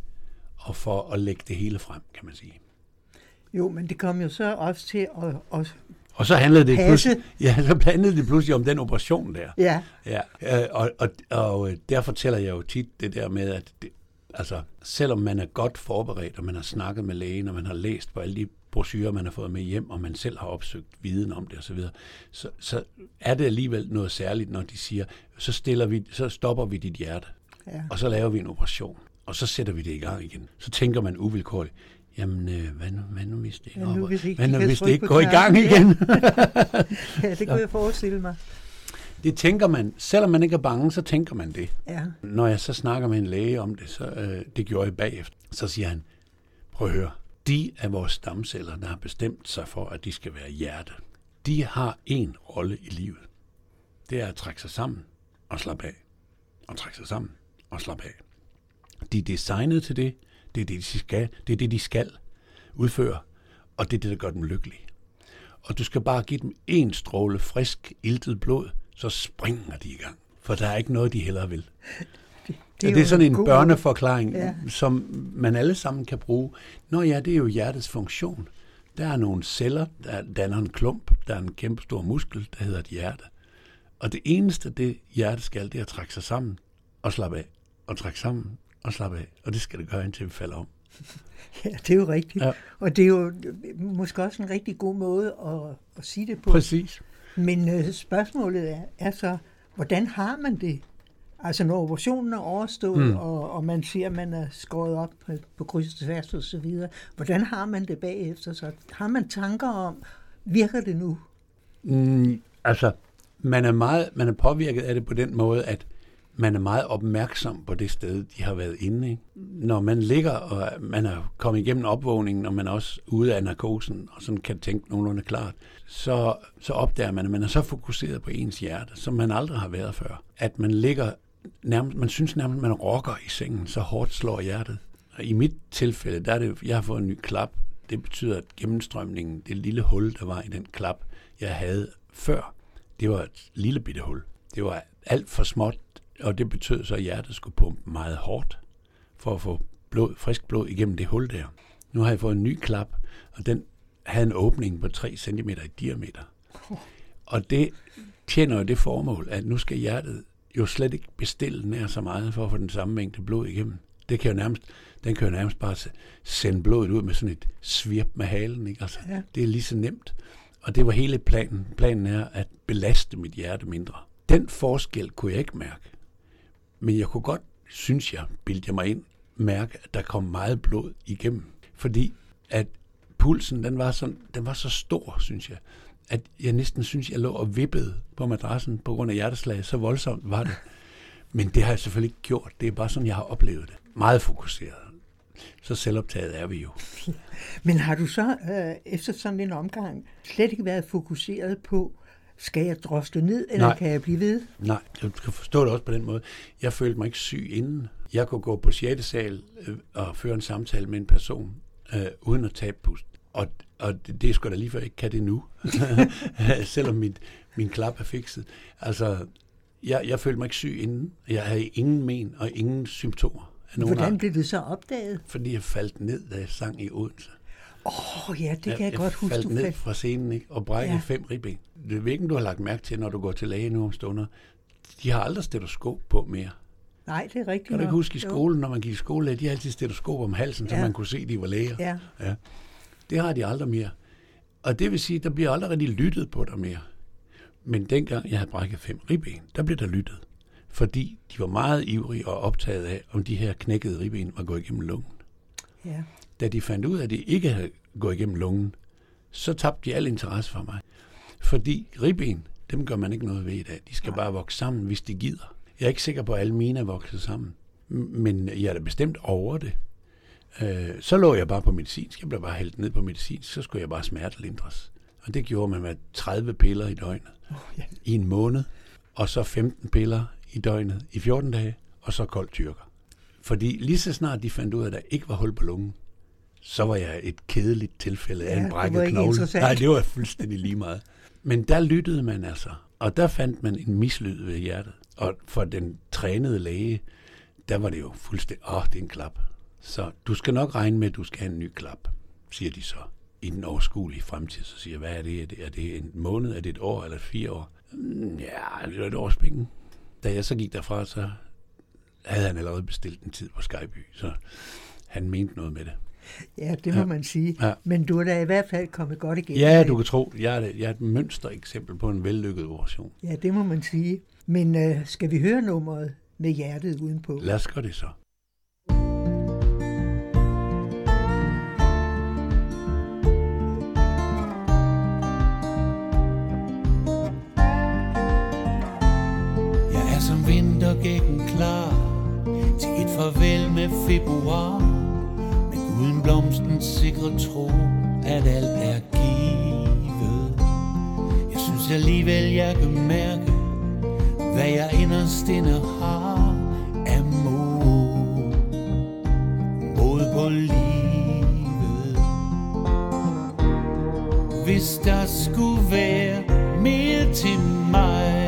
Speaker 3: og for at lægge det hele frem, kan man sige.
Speaker 2: Jo, men det kom jo så også til at, at
Speaker 3: og så handlede det
Speaker 2: passe.
Speaker 3: pludselig, ja, så handlede det pludselig om den operation der.
Speaker 2: Ja.
Speaker 3: Ja. Og, og, og der fortæller jeg jo tit det der med, at det, altså, selvom man er godt forberedt, og man har snakket med lægen, og man har læst på alle de brochurer, man har fået med hjem, og man selv har opsøgt viden om det osv., så, så, så er det alligevel noget særligt, når de siger, så, stiller vi, så stopper vi dit hjerte, ja. Og så laver vi en operation, og så sætter vi det i gang igen. Så tænker man uvilkårligt, jamen, øh, hvad, nu, hvad nu hvis det ikke, ja, nu, hvis ikke, hvad nu, hvis det ikke går i gang igen?
Speaker 2: Ja, det kunne jeg forestille mig.
Speaker 3: Det tænker man, selvom man ikke er bange, så tænker man det.
Speaker 2: Ja.
Speaker 3: Når jeg så snakker med en læge om det, så øh, det gjorde jeg bagefter, så siger han, prøv at høre, de af vores stamceller, der har bestemt sig for, at de skal være hjerte, de har en rolle i livet. Det er at trække sig sammen og slappe af. Og trække sig sammen og slappe af. De er designet til det. Det er det, de skal, det er det, de skal udføre. Og det er det, der gør dem lykkelige. Og du skal bare give dem en stråle frisk, iltet blod, så springer de i gang. For der er ikke noget, de hellere vil. Det, det, er, det er sådan en børneforklaring, ja. Som man alle sammen kan bruge. Nå ja, det er jo hjertets funktion. Der er nogle celler, der danner en klump, der er en kæmpe stor muskel, der hedder et hjerte. Og det eneste, det hjerte skal, det er at trække sig sammen og slappe af. Og trække sammen og slappe af. Og det skal det gøre, indtil vi falder om.
Speaker 2: Ja, det er jo rigtigt. Ja. Og det er jo måske også en rigtig god måde at, at sige det på.
Speaker 3: Præcis.
Speaker 2: Men øh, spørgsmålet er, er så, hvordan har man det? Altså når operationen er overstået, mm. og, og man siger, at man er skåret op på, på kryds og tværs og så videre. Hvordan har man det bagefter? Så har man tanker om, virker det nu?
Speaker 3: Mm, altså, man er, meget, man er påvirket af det på den måde, at man er meget opmærksom på det sted, de har været inde. Ikke? Når man ligger, og man er kommet igennem opvågningen, og man er også ude af narkosen, og sådan kan tænke nogenlunde klart, så, så opdager man, at man er så fokuseret på ens hjerte, som man aldrig har været før. At man ligger nærmest, man synes nærmest, at man rocker i sengen, så hårdt slår hjertet. Og i mit tilfælde, der er det, jeg har fået en ny klap. Det betyder, at gennemstrømningen, det lille hul, der var i den klap, jeg havde før, det var et lille bitte hul. Det var alt for småt, og det betød så, at hjertet skulle pumpe meget hårdt, for at få blod, frisk blod igennem det hul der. Nu har jeg fået en ny klap, og den havde en åbning på tre centimeter i diameter. Og det tjener jo det formål, at nu skal hjertet jo slet ikke bestille nær så meget, for at få den samme mængde blod igennem. Det kan jo nærmest, den kan jo nærmest bare sende blodet ud med sådan et svirp med halen. Ikke? Altså, ja. Det er lige så nemt. Og det var hele planen. Planen er at belaste mit hjerte mindre. Den forskel kunne jeg ikke mærke. Men jeg kunne godt, synes jeg, bildte jeg mig ind, mærke, at der kom meget blod igennem. Fordi at pulsen, den var, sådan, den var så stor, synes jeg, at jeg næsten synes, jeg lå og vippede på madrassen på grund af hjerteslag. Så voldsomt var det. Men det har jeg selvfølgelig ikke gjort. Det er bare sådan, jeg har oplevet det. Meget fokuseret. Så selvoptaget er vi jo.
Speaker 2: Men har du så øh, efter sådan en omgang slet ikke været fokuseret på, skal jeg drosle ned, eller Nej. Kan jeg blive ved?
Speaker 3: Nej, jeg kan forstå det også på den måde. Jeg følte mig ikke syg inden. Jeg kunne gå på sjette sal øh, og føre en samtale med en person, øh, uden at tabe pust. Og, og det, det er sgu da lige før, jeg ikke kan det nu. Selvom min, min klap er fikset. Altså, Jeg, jeg følte mig ikke syg inden. Jeg havde ingen men og ingen symptomer.
Speaker 2: Hvordan blev det så opdaget?
Speaker 3: Fordi jeg faldt ned, da jeg sang i Odense.
Speaker 2: Åh oh, ja, det kan jeg, jeg, jeg godt huske.
Speaker 3: Jeg faldt
Speaker 2: du
Speaker 3: ned
Speaker 2: faldt
Speaker 3: fra scenen, ikke? Og brækkede ja. fem ribben. Det er ikke, du har lagt mærke til, når du går til læge nu om stunder. De har aldrig stetoskop på mere.
Speaker 2: Nej, det er rigtigt.
Speaker 3: Kan du ikke huske i skolen, jo. Når man gik i skole, de har altid stetoskop om halsen, ja. Så man kunne se, at de var læger.
Speaker 2: Ja.
Speaker 3: Ja. Det har de aldrig mere. Og det vil sige, at der bliver aldrig rigtig lyttet på dig mere. Men dengang jeg havde brækket fem ribben, der blev der lyttet. Fordi de var meget ivrige og optaget af, om de her knækkede ribben var gået igennem lungen.
Speaker 2: Ja.
Speaker 3: Da de fandt ud af, at det ikke havde gået igennem lungen, så tabte de al interesse for mig. Fordi ribben, dem gør man ikke noget ved i dag. De skal Nej. bare vokse sammen, hvis de gider. Jeg er ikke sikker på, at alle mine er vokset sammen. Men jeg er da bestemt over det. Øh, så lå jeg bare på medicinsk. Jeg blev bare hældt ned på medicinsk. Så skulle jeg bare smertelindres. Og det gjorde man med tredive piller i døgnet. Oh, ja. I en måned. Og så femten piller i døgnet i fjorten dage. Og så kold tyrker. Fordi lige så snart de fandt ud af, at der ikke var hul på lungen, så var jeg et kedeligt tilfælde af ja, en brækket knogle. Nej, det var fuldstændig lige meget. Men der lyttede man altså. Og der fandt man en mislyd ved hjertet. Og for den trænede læge, der var det jo fuldstændig, åh, oh, det er en klap. Så du skal nok regne med, at du skal have en ny klap, siger de så. I den overskuelige fremtid, så siger jeg, hvad er det? Er det en måned? Er det et år eller fire år? Ja, det var et års penge. Da jeg så gik derfra, så havde han allerede bestilt en tid på Skyby, så han mente noget med det.
Speaker 2: Ja, det må ja. man sige. Ja. Men du er da i hvert fald kommet godt igennem.
Speaker 3: Ja, du kan tro. Jeg er, jeg er et mønstereksempel på en vellykket operation.
Speaker 2: Ja, det må man sige. Men øh, skal vi høre nummeret med hjertet udenpå?
Speaker 3: Lad os gøre det så.
Speaker 1: Jeg er som vintergækken klar til et farvel med februar, men uden blomstens sikre tro, at alt er givet. Jeg synes alligevel, jeg kan mærke, hvad jeg inderst inde har af mod, mod på livet. Hvis der skulle være mere til mig,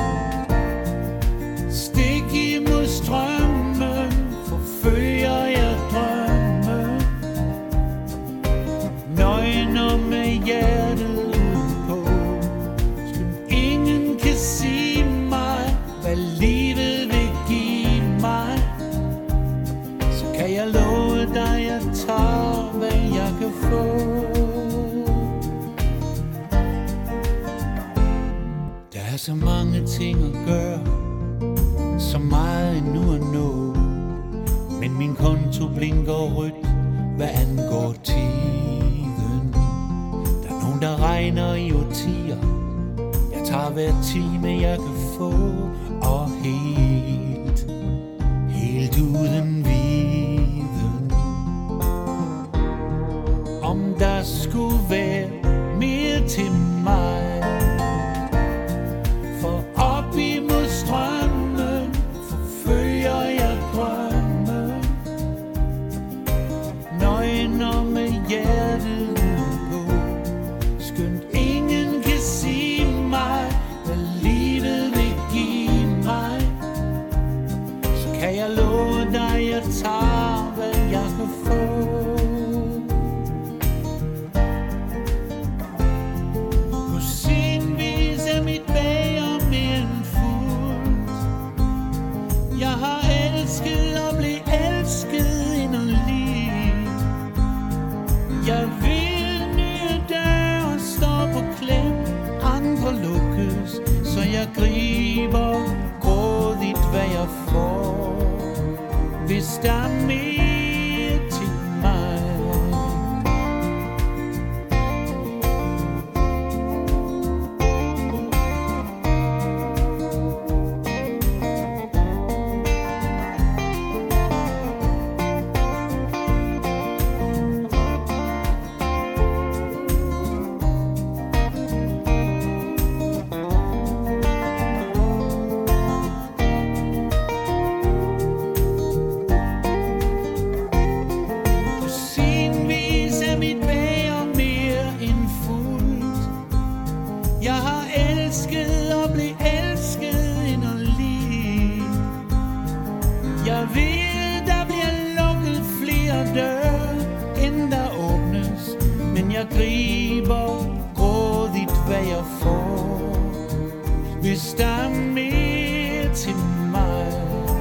Speaker 1: stik imod strømmen, forfølger jeg drømme, nøgen og med hjertet udenpå. Ingen kan sige mig, hvad livet vil give mig. Så kan jeg love dig, jeg tager, hvad jeg kan få. Der er så mange ting at gøre, så meget endnu at nå, men min konto blinker rødt, hvad angår tiden. Der er nogen, der regner i årtier. Jeg tager hver time, jeg kan få, og helt, helt uden viden. Om der skulle være mere til mig, for op imod strømmen forfølger jeg drømme, nøgen og med hjertet udenpå. Skønt ingen kan sige mig, hvad livet vil give mig, så kan jeg love dig, jeg tager, hvad jeg kan få. På sin vis er mit bager mere end fuldt. Jeg har elsket og blev elsket inderligt. Jeg vil nye døre stå på klem, andre lukkes, så jeg griber grådigt, hvad jeg får. Hvis der er mere til mig. griber grådigt, hvad jeg får. Hvis der er mere til mig,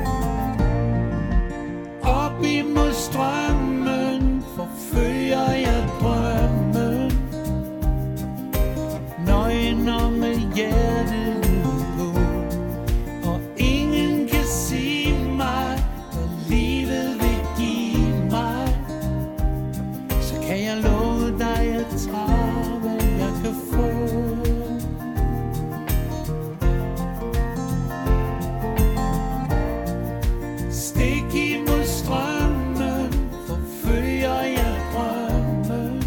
Speaker 1: op imod strømmen forfølger jeg drømmen, nøgen og med hjertet på, og ingen kan sige mig, hvad livet vil give mig. Så kan jeg love dig, jeg tager, hvad jeg kan få. Stik imod strømmen forfølger jeg drømmen,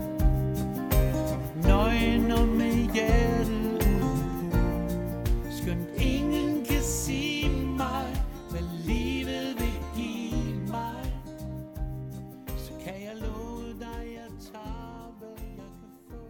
Speaker 1: nøgen og med hjertet på, skønt ingen kan sige mig, hvad livet vil give mig. Så kan jeg love dig, jeg tager, hvad jeg kan få.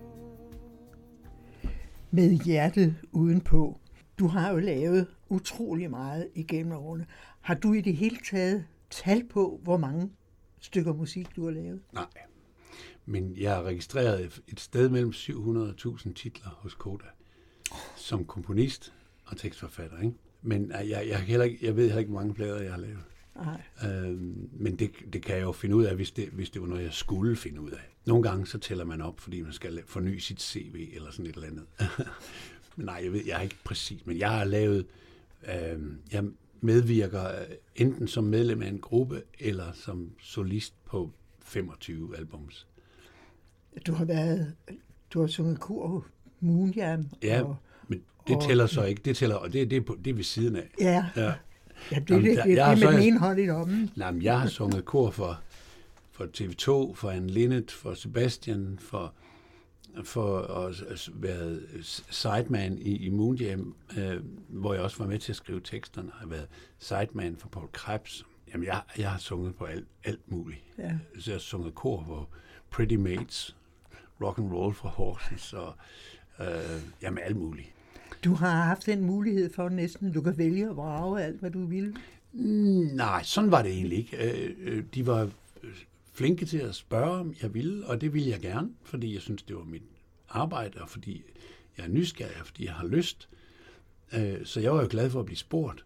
Speaker 2: Med hjertet udenpå. Du har jo lavet utrolig meget igennem årene. Har du i det hele taget tal på, hvor mange stykker musik du har lavet?
Speaker 3: Nej, men jeg har registreret et sted mellem syv hundrede tusind titler hos Koda som komponist og tekstforfatter, ikke? Men jeg, jeg, heller ikke, jeg ved heller ikke, hvor mange plader jeg har lavet.
Speaker 2: Nej.
Speaker 3: Øhm, men det, det kan jeg jo finde ud af, hvis det, hvis det var noget, jeg skulle finde ud af. Nogle gange så tæller man op, fordi man skal forny sit C V eller sådan et eller andet. Men nej, jeg ved, jeg er ikke præcis, men jeg har lavet, øh, jeg medvirker enten som medlem af en gruppe, eller som solist på femogtyve albums.
Speaker 2: Du har været, du har sunget kor, Moonjam.
Speaker 3: Ja,
Speaker 2: og,
Speaker 3: men det
Speaker 2: og,
Speaker 3: tæller så ikke. Det tæller, og det, det, er, på, det er ved siden af.
Speaker 2: Ja,
Speaker 3: ja.
Speaker 2: ja det,
Speaker 3: Jamen,
Speaker 2: det,
Speaker 3: der,
Speaker 2: det, det
Speaker 3: jeg
Speaker 2: er med
Speaker 3: så,
Speaker 2: den ene hånd i lommen.
Speaker 3: Nej, men jeg har sunget kor for, for T V to, for Anne Linnet, for Sebastian, for for at være sideman i, i Moonjam, øh, hvor jeg også var med til at skrive teksterne, har været sideman for Paul Krebs. Jamen, jeg, jeg har sunget på alt, alt muligt.
Speaker 2: Ja.
Speaker 3: Så jeg har sunget kor på Pretty Mates, rock and roll fra Horsens, og øh, jamen alt muligt.
Speaker 2: Du har haft den mulighed for næsten, du kan vælge og vrage alt, hvad du vil.
Speaker 3: Mm, nej, sådan var det egentlig ikke. Øh, de var flinke til at spørge, om jeg ville, og det ville jeg gerne, fordi jeg synes, det var mit arbejde, og fordi jeg er nysgerrig, og fordi jeg har lyst. Øh, så jeg var jo glad for at blive spurgt.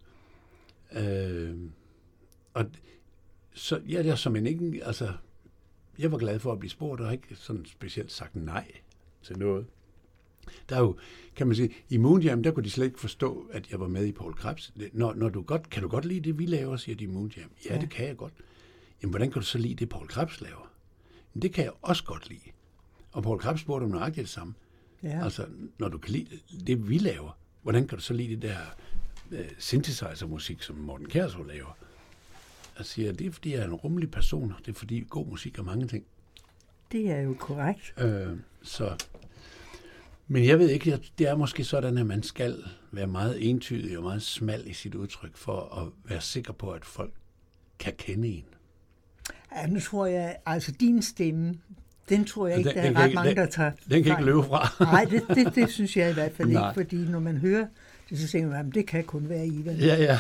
Speaker 3: Øh, og så ja, det er som en ikke, altså, jeg var glad for at blive spurgt, og ikke sådan specielt sagt nej til noget. Der er jo, kan man sige, i Moonjam, der kunne de slet ikke forstå, at jeg var med i Paul Krebs. Når, når du godt, kan du godt lide det, vi laver, siger de i Moonjam. Ja, ja, det kan jeg godt. Jamen, hvordan kan du så lide det, Paul Krebs laver? Men det kan jeg også godt lide. Og Paul Krebs spurgte om nøjagtigt det samme.
Speaker 2: Ja.
Speaker 3: Altså, når du kan lide det, vi laver, hvordan kan du så lide det der uh, synthesizer-musik, som Morten Kjærsgaard laver? Jeg siger, det er, fordi jeg er en rummelig person, det er, fordi god musik er mange ting.
Speaker 2: Det er jo korrekt.
Speaker 3: Øh, så... Men jeg ved ikke, det er måske sådan, at man skal være meget entydig og meget smal i sit udtryk, for at være sikker på, at folk kan kende en.
Speaker 2: Ja, nu tror jeg, altså din stemme, den tror jeg ikke,
Speaker 3: den,
Speaker 2: der er
Speaker 3: den
Speaker 2: ret
Speaker 3: ikke,
Speaker 2: mange,
Speaker 3: den,
Speaker 2: der tager.
Speaker 3: Den kan ikke løbe fra.
Speaker 2: Nej, det, det, det synes jeg i hvert fald
Speaker 3: Nej.
Speaker 2: ikke, fordi når man hører det, så tænker man, at det kan kun være Ivan.
Speaker 3: Ja, ja.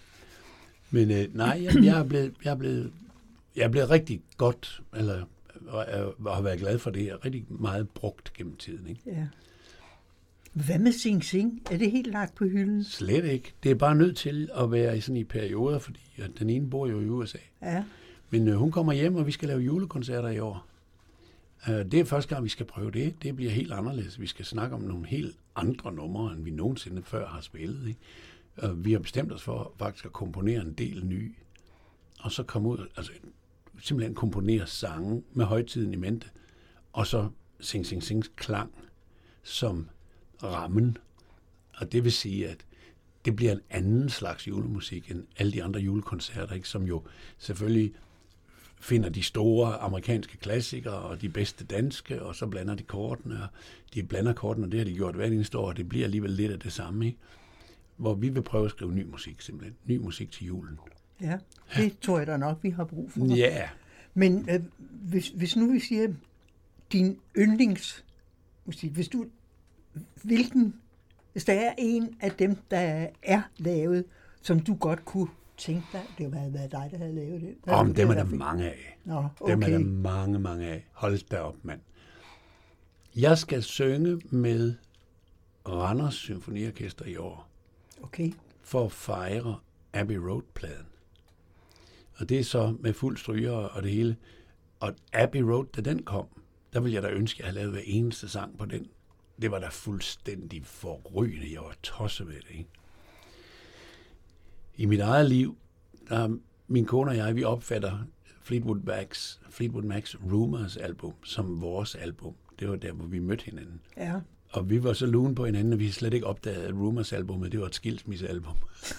Speaker 3: Men øh, nej, jeg, jeg, er blevet, jeg, er blevet, jeg er blevet rigtig godt, eller og, og har været glad for det, og rigtig meget brugt gennem tiden. Ikke?
Speaker 2: Ja. Hvad med Sing Sing? Er det helt lagt på hylden?
Speaker 3: Slet ikke. Det er bare nødt til at være i sådan i perioder, fordi at den ene bor jo i U S A.
Speaker 2: Ja.
Speaker 3: Men øh, hun kommer hjem, og vi skal lave julekoncerter i år. Uh, det er første gang, vi skal prøve det. Det bliver helt anderledes. Vi skal snakke om nogle helt andre numre, end vi nogensinde før har spillet. Ikke? Uh, vi har bestemt os for faktisk at komponere en del nye. Og så komme ud, altså simpelthen komponere sange med højtiden i mente. Og så Sing Sing Sings klang som rammen. Og det vil sige, at det bliver en anden slags julemusik end alle de andre julekoncerter, ikke? Som jo selvfølgelig finder de store amerikanske klassikere og de bedste danske, og så blander de kortene, og de blander kortene, og det har de gjort hvert eneste år, og det bliver alligevel lidt af det samme, ikke? Hvor vi vil prøve at skrive ny musik, simpelthen. Ny musik til julen.
Speaker 2: Ja, det tror jeg da nok, vi har brug for.
Speaker 3: Ja. Yeah.
Speaker 2: Men øh, hvis, hvis nu vi siger, din yndlingsmusik, hvis du, hvilken, hvis der er en af dem, der er lavet, som du godt kunne tænke dig, det havde været dig, der havde lavet det.
Speaker 3: Om dem er der mange af.
Speaker 2: Nå, okay.
Speaker 3: Dem er der mange, mange af. Hold da op, mand. Jeg skal synge med Randers Symfoniorkester i år.
Speaker 2: Okay.
Speaker 3: For at fejre Abbey Road-pladen. Og det er så med fuld stryger og det hele. Og Abbey Road, da den kom, der ville jeg da ønske, at jeg havde lavet hver eneste sang på den. Det var da fuldstændig forrygende. Jeg var tosset med det, ikke? I mit eget liv, der min kone og jeg, vi opfatter Fleetwood Macs, Fleetwood Macs Rumours album som vores album. Det var der, hvor vi mødte hinanden.
Speaker 2: Ja.
Speaker 3: Og vi var så lune på hinanden, at vi slet ikke opdagede, at Rumours albummet, det var et skilsmissealbum.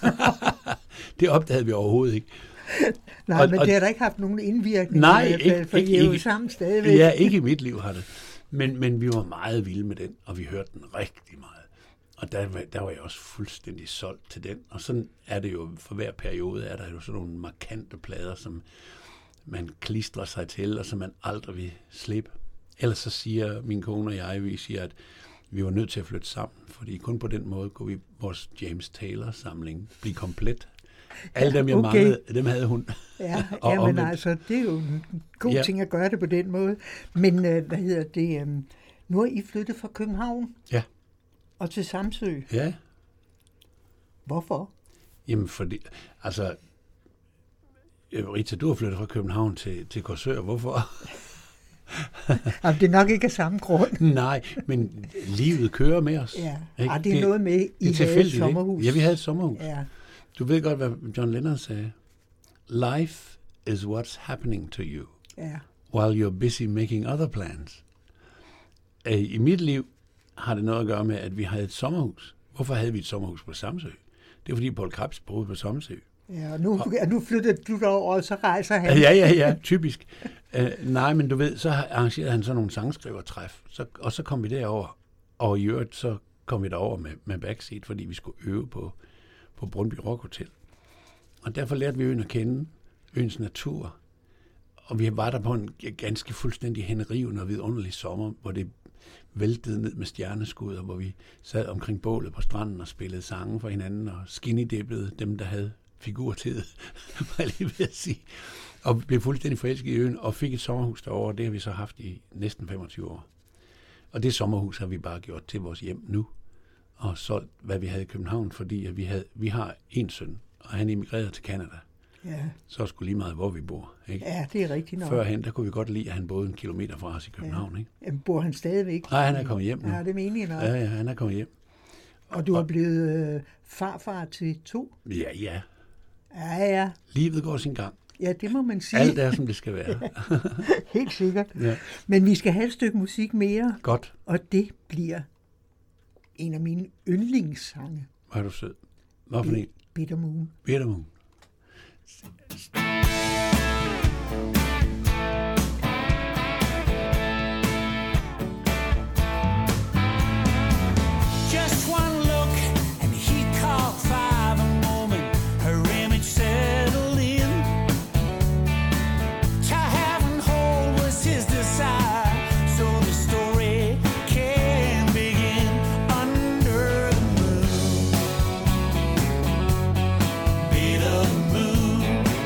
Speaker 3: Det opdagede vi overhovedet ikke.
Speaker 2: Nej, og, men og, det har da ikke haft nogen indvirkning.
Speaker 3: Nej,
Speaker 2: i hvert fald,
Speaker 3: ikke,
Speaker 2: for
Speaker 3: ikke,
Speaker 2: I er jo
Speaker 3: ikke,
Speaker 2: sammen stadigvæk.
Speaker 3: Ja, ikke i mit liv har det. Men, men vi var meget vilde med den, og vi hørte den rigtig meget. Og der, der var jeg også fuldstændig solgt til den. Og sådan er det jo, for hver periode er der jo sådan nogle markante plader, som man klistrer sig til, og som man aldrig vil slippe. Ellers så siger min kone og jeg, vi siger, at vi var nødt til at flytte sammen, fordi kun på den måde kunne vi vores James Taylor-samling blive komplet. Alle dem, jeg okay. manglede, dem havde hun.
Speaker 2: Ja, og ja men altså, det er jo en god ja. ting at gøre det på den måde. Men øh, hvad hedder det? Øh, nu er I flyttet fra København?
Speaker 3: Ja.
Speaker 2: Og til Samsø?
Speaker 3: Ja.
Speaker 2: Hvorfor?
Speaker 3: Jamen, fordi, altså, Rita, du har flyttet fra København til, til Korsør. Hvorfor?
Speaker 2: Jamen, det er nok ikke af samme grund.
Speaker 3: Nej, men livet kører med os.
Speaker 2: Ja, ikke? Ah, det er det, noget med, I havde et sommerhus.
Speaker 3: Ikke? Ja, vi havde et sommerhus.
Speaker 2: Ja.
Speaker 3: Du ved godt, hvad John Lennon sagde. Life is what's happening to you,
Speaker 2: ja.
Speaker 3: while you're busy making other plans. I mit liv har det noget at gøre med, at vi havde et sommerhus. Hvorfor havde vi et sommerhus på Samsø? Det er fordi Paul Krebs boede på Samsø.
Speaker 2: Ja, og nu, og, nu flytter du derover, og så rejser han.
Speaker 3: Ja, ja, ja, typisk. uh, nej, men du ved, så arrangerede han sådan nogle sangskrivertræf, så, og så kom vi derover, og i øvrigt så kom vi derover med, med backseat, fordi vi skulle øve på, på Brøndby Rock Hotel. Og derfor lærte vi øen at kende, øens natur, og vi var der på en ganske fuldstændig henrivende og vidunderlig sommer, hvor det væltede ned med stjerneskud, og hvor vi sad omkring bålet på stranden og spillede sange for hinanden, og skinny-dippede dem, der havde figurtid, var jeg lige ved at sige. Og blev fuldstændig forelsket i øen, og fik et sommerhus derovre, og det har vi så haft i næsten femogtyve år. Og det sommerhus har vi bare gjort til vores hjem nu, og solgt, hvad vi havde i København, fordi at vi, havde, vi har en søn, og han emigrerede til Canada.
Speaker 2: Ja.
Speaker 3: Så er sgu lige meget, hvor vi bor. Ikke?
Speaker 2: Ja, det er rigtigt nok.
Speaker 3: Førhen, der kunne vi godt lide, at han boede en kilometer fra os i København. Ja. Ikke?
Speaker 2: Jamen, bor han stadigvæk?
Speaker 3: Nej, han er kommet hjem nu.
Speaker 2: Ja, det mener jeg nok.
Speaker 3: Ja, ja, han er kommet hjem.
Speaker 2: Og du er blevet øh, farfar til to?
Speaker 3: Ja, ja.
Speaker 2: Ja, ja.
Speaker 3: Livet går sin gang.
Speaker 2: Ja, det må man sige.
Speaker 3: Alt er, som det skal være.
Speaker 2: Ja, helt sikkert.
Speaker 3: Ja.
Speaker 2: Men vi skal have et stykke musik mere.
Speaker 3: Godt.
Speaker 2: Og det bliver en af mine yndlingssange.
Speaker 3: Hvor er du sød. Hvad for en?
Speaker 2: Bitter Moon.
Speaker 3: Bitter Moon.
Speaker 1: Just one look and he caught fire the moment her image settled in. To have and hold was his desire, so the story can begin under the moon. Bitter moon.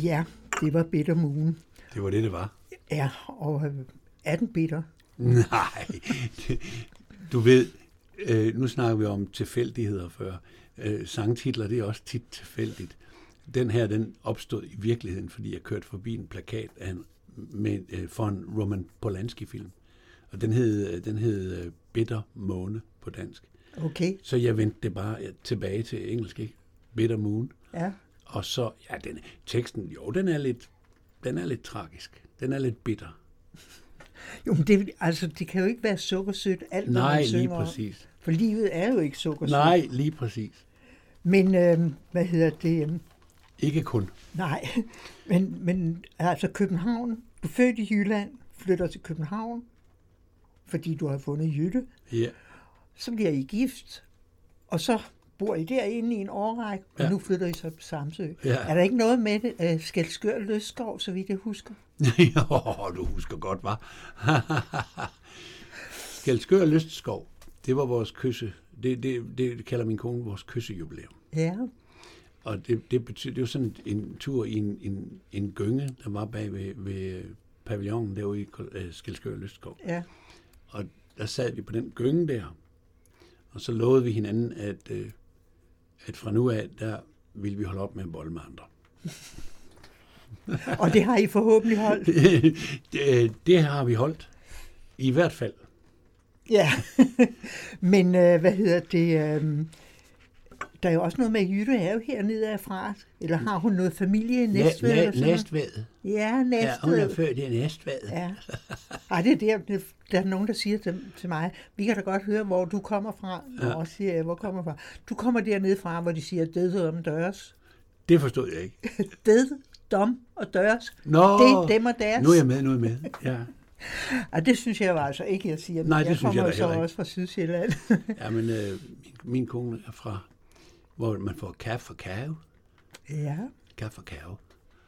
Speaker 2: Ja, det var Bitter Moon.
Speaker 3: Det var det, det var.
Speaker 2: Ja, og øh, er den bitter?
Speaker 3: Nej, du ved, øh, nu snakker vi om tilfældigheder før. Øh, sangtitler, det er også tit tilfældigt. Den her, den opstod i virkeligheden, fordi jeg kørte forbi en plakat af en, med, øh, for en Roman Polanski-film. Og den hed, den hed Bitter Måne på dansk.
Speaker 2: Okay.
Speaker 3: Så jeg vendte det bare tilbage til engelsk, ikke? Bitter Moon.
Speaker 2: Ja.
Speaker 3: Og så, ja, den, teksten, jo, den er lidt, den er lidt tragisk. Den er lidt bitter.
Speaker 2: Jo, men det, altså, det kan jo ikke være sukkersødt, alt hvad
Speaker 3: Nej,
Speaker 2: man synger
Speaker 3: lige præcis.
Speaker 2: om. For livet er jo ikke sukkersødt.
Speaker 3: Nej, lige præcis.
Speaker 2: Men, øh, hvad hedder det? Øh,
Speaker 3: Ikke kun.
Speaker 2: nej, men, men altså København, du er født i Jylland, flytter til København, fordi du har fundet Jytte.
Speaker 3: Ja.
Speaker 2: Så bliver I gift, og så bor I derinde i en årrække, og
Speaker 3: Ja.
Speaker 2: nu flytter I så på Samsø.
Speaker 3: Ja.
Speaker 2: Er der ikke noget med det? Uh, Skælskør Løsskov, så vidt jeg husker?
Speaker 3: Jo, du husker godt, hva'? Skælskør Lystskov, det var vores kysse. Det, det, det kalder min kone vores kyssejubilæum.
Speaker 2: Ja.
Speaker 3: Og det, det betyder, det var sådan en tur i en, en, en gynge, der var bag ved, ved pavillonen derude i uh, Skælskør Lystskov.
Speaker 2: Ja.
Speaker 3: Og der sad vi på den gynge der, og så lovede vi hinanden, at, øh, at fra nu af, der ville vi holde op med at bolle med andre.
Speaker 2: Og det har I forhåbentlig holdt?
Speaker 3: det, det har vi holdt. I hvert fald.
Speaker 2: Ja. Men øh, hvad hedder det? Øh, der er jo også noget med, at Jytte er jo hernede af fra. Eller har hun noget familie i Næstved?
Speaker 3: Næ-
Speaker 2: eller
Speaker 3: næ-
Speaker 2: sådan noget?
Speaker 3: Næstved.
Speaker 2: Ja, Næstved.
Speaker 3: Ja, hun er født i Næstved.
Speaker 2: Ja. Ej, det er der, der er nogen, der siger til, til mig, vi kan da godt høre, hvor du kommer fra.
Speaker 3: Ja.
Speaker 2: Og også siger jeg, hvor kommer fra. Du kommer dernede fra, hvor de siger, død om dørs.
Speaker 3: Det forstod jeg ikke.
Speaker 2: Død, dom og dørs.
Speaker 3: Nå,
Speaker 2: Det er dem og deres.
Speaker 3: nu er jeg med, nu er jeg med. Ja,
Speaker 2: Og det synes jeg var altså ikke, jeg siger. Men
Speaker 3: Nej, det
Speaker 2: jeg
Speaker 3: synes jeg
Speaker 2: kommer
Speaker 3: da
Speaker 2: så
Speaker 3: heller ikke.
Speaker 2: også fra Sydsjælland.
Speaker 3: ja men øh, min, min kone er fra, hvor man får kaffe og kage.
Speaker 2: Ja.
Speaker 3: Kaffe og kage.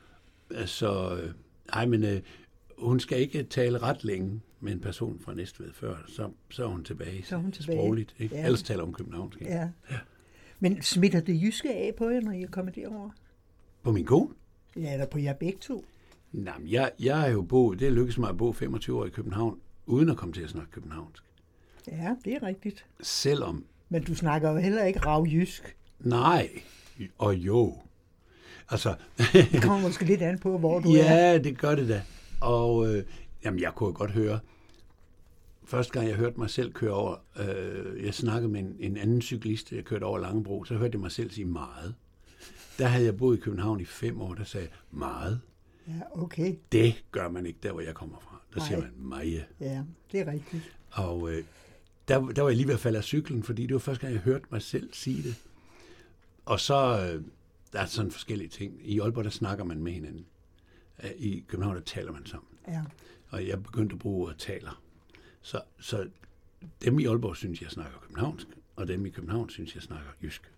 Speaker 3: Så, øh, nej, men øh, hun skal ikke tale ret længe med en person fra Næstved før, så, så er hun tilbage.
Speaker 2: Så er hun tilbage.
Speaker 3: Sprogligt, ikke?
Speaker 2: Ja.
Speaker 3: Ellers taler hun københavnsk. Ikke?
Speaker 2: Ja. Men smitter det jyske af på jer, når I er kommet derover?
Speaker 3: På min kone?
Speaker 2: Ja, eller på jer begge to?
Speaker 3: Nej, men jeg, jeg er jo boet, det lykkedes mig at bo femogtyve år i København, uden at komme til at snakke københavnsk.
Speaker 2: Ja, det er rigtigt.
Speaker 3: Selvom,
Speaker 2: Men du snakker jo heller ikke rav jysk.
Speaker 3: nej, og jo. Altså,
Speaker 2: Det kommer måske lidt an på, hvor du er.
Speaker 3: ja, det gør det da. Og øh, jamen, jeg kunne godt høre, første gang jeg hørte mig selv køre over, øh, jeg snakkede med en, en anden cyklist, jeg kørte over Langebro, så hørte jeg mig selv sige meget. Der havde jeg boet i København i fem år, der sagde jeg, meget.
Speaker 2: Ja, okay.
Speaker 3: Det gør man ikke der, hvor jeg kommer fra. Der
Speaker 2: Nej.
Speaker 3: siger man meget.
Speaker 2: Ja, det er rigtigt.
Speaker 3: Og øh, der, der var jeg lige ved at falde af cyklen, fordi det var første gang, jeg hørte mig selv sige det. Og så, øh, der er sådan forskellige ting. I Aalborg, der snakker man med hinanden. Øh, I København, der taler man sammen.
Speaker 2: Ja.
Speaker 3: Og jeg begyndte at bruge ordet taler. Så, så dem i Aalborg synes, jeg snakker københavnsk, og dem i København synes, jeg snakker jysk.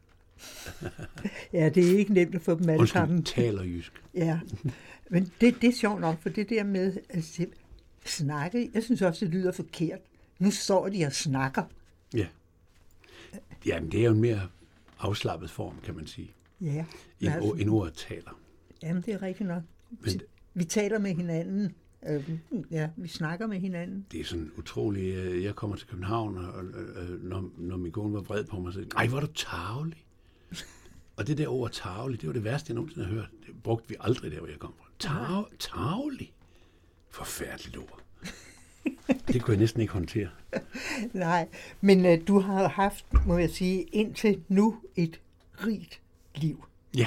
Speaker 2: Ja, det er ikke nemt at få dem alle sammen.
Speaker 3: Undskyld, taler jysk.
Speaker 2: Ja, men det, det er sjovt nok, for det der med at se- snakke, jeg synes også, det lyder forkert. Nu står de og snakker.
Speaker 3: Ja. Jamen, det er jo en mere afslappet form, kan man sige,
Speaker 2: Ja,
Speaker 3: end,
Speaker 2: altså,
Speaker 3: altså, end ordet taler.
Speaker 2: jamen det er rigtigt nok.
Speaker 3: Men
Speaker 2: Vi taler med hinanden. Øh, ja, vi snakker med hinanden.
Speaker 3: det er sådan utroligt. øh, Jeg kommer til København, og, og øh, når, når min kone var vred på mig, så sagde ej, hvor er du tarvelig. Og det der ord tarvelig, det var det værste, jeg nogensinde har hørt. Det brugte vi aldrig der, hvor jeg kom fra. Tar- tarvelig? Forfærdeligt ord. Det kunne jeg næsten ikke håndtere.
Speaker 2: Nej, men øh, du har haft, må jeg sige, indtil nu et rigt liv.
Speaker 3: Ja,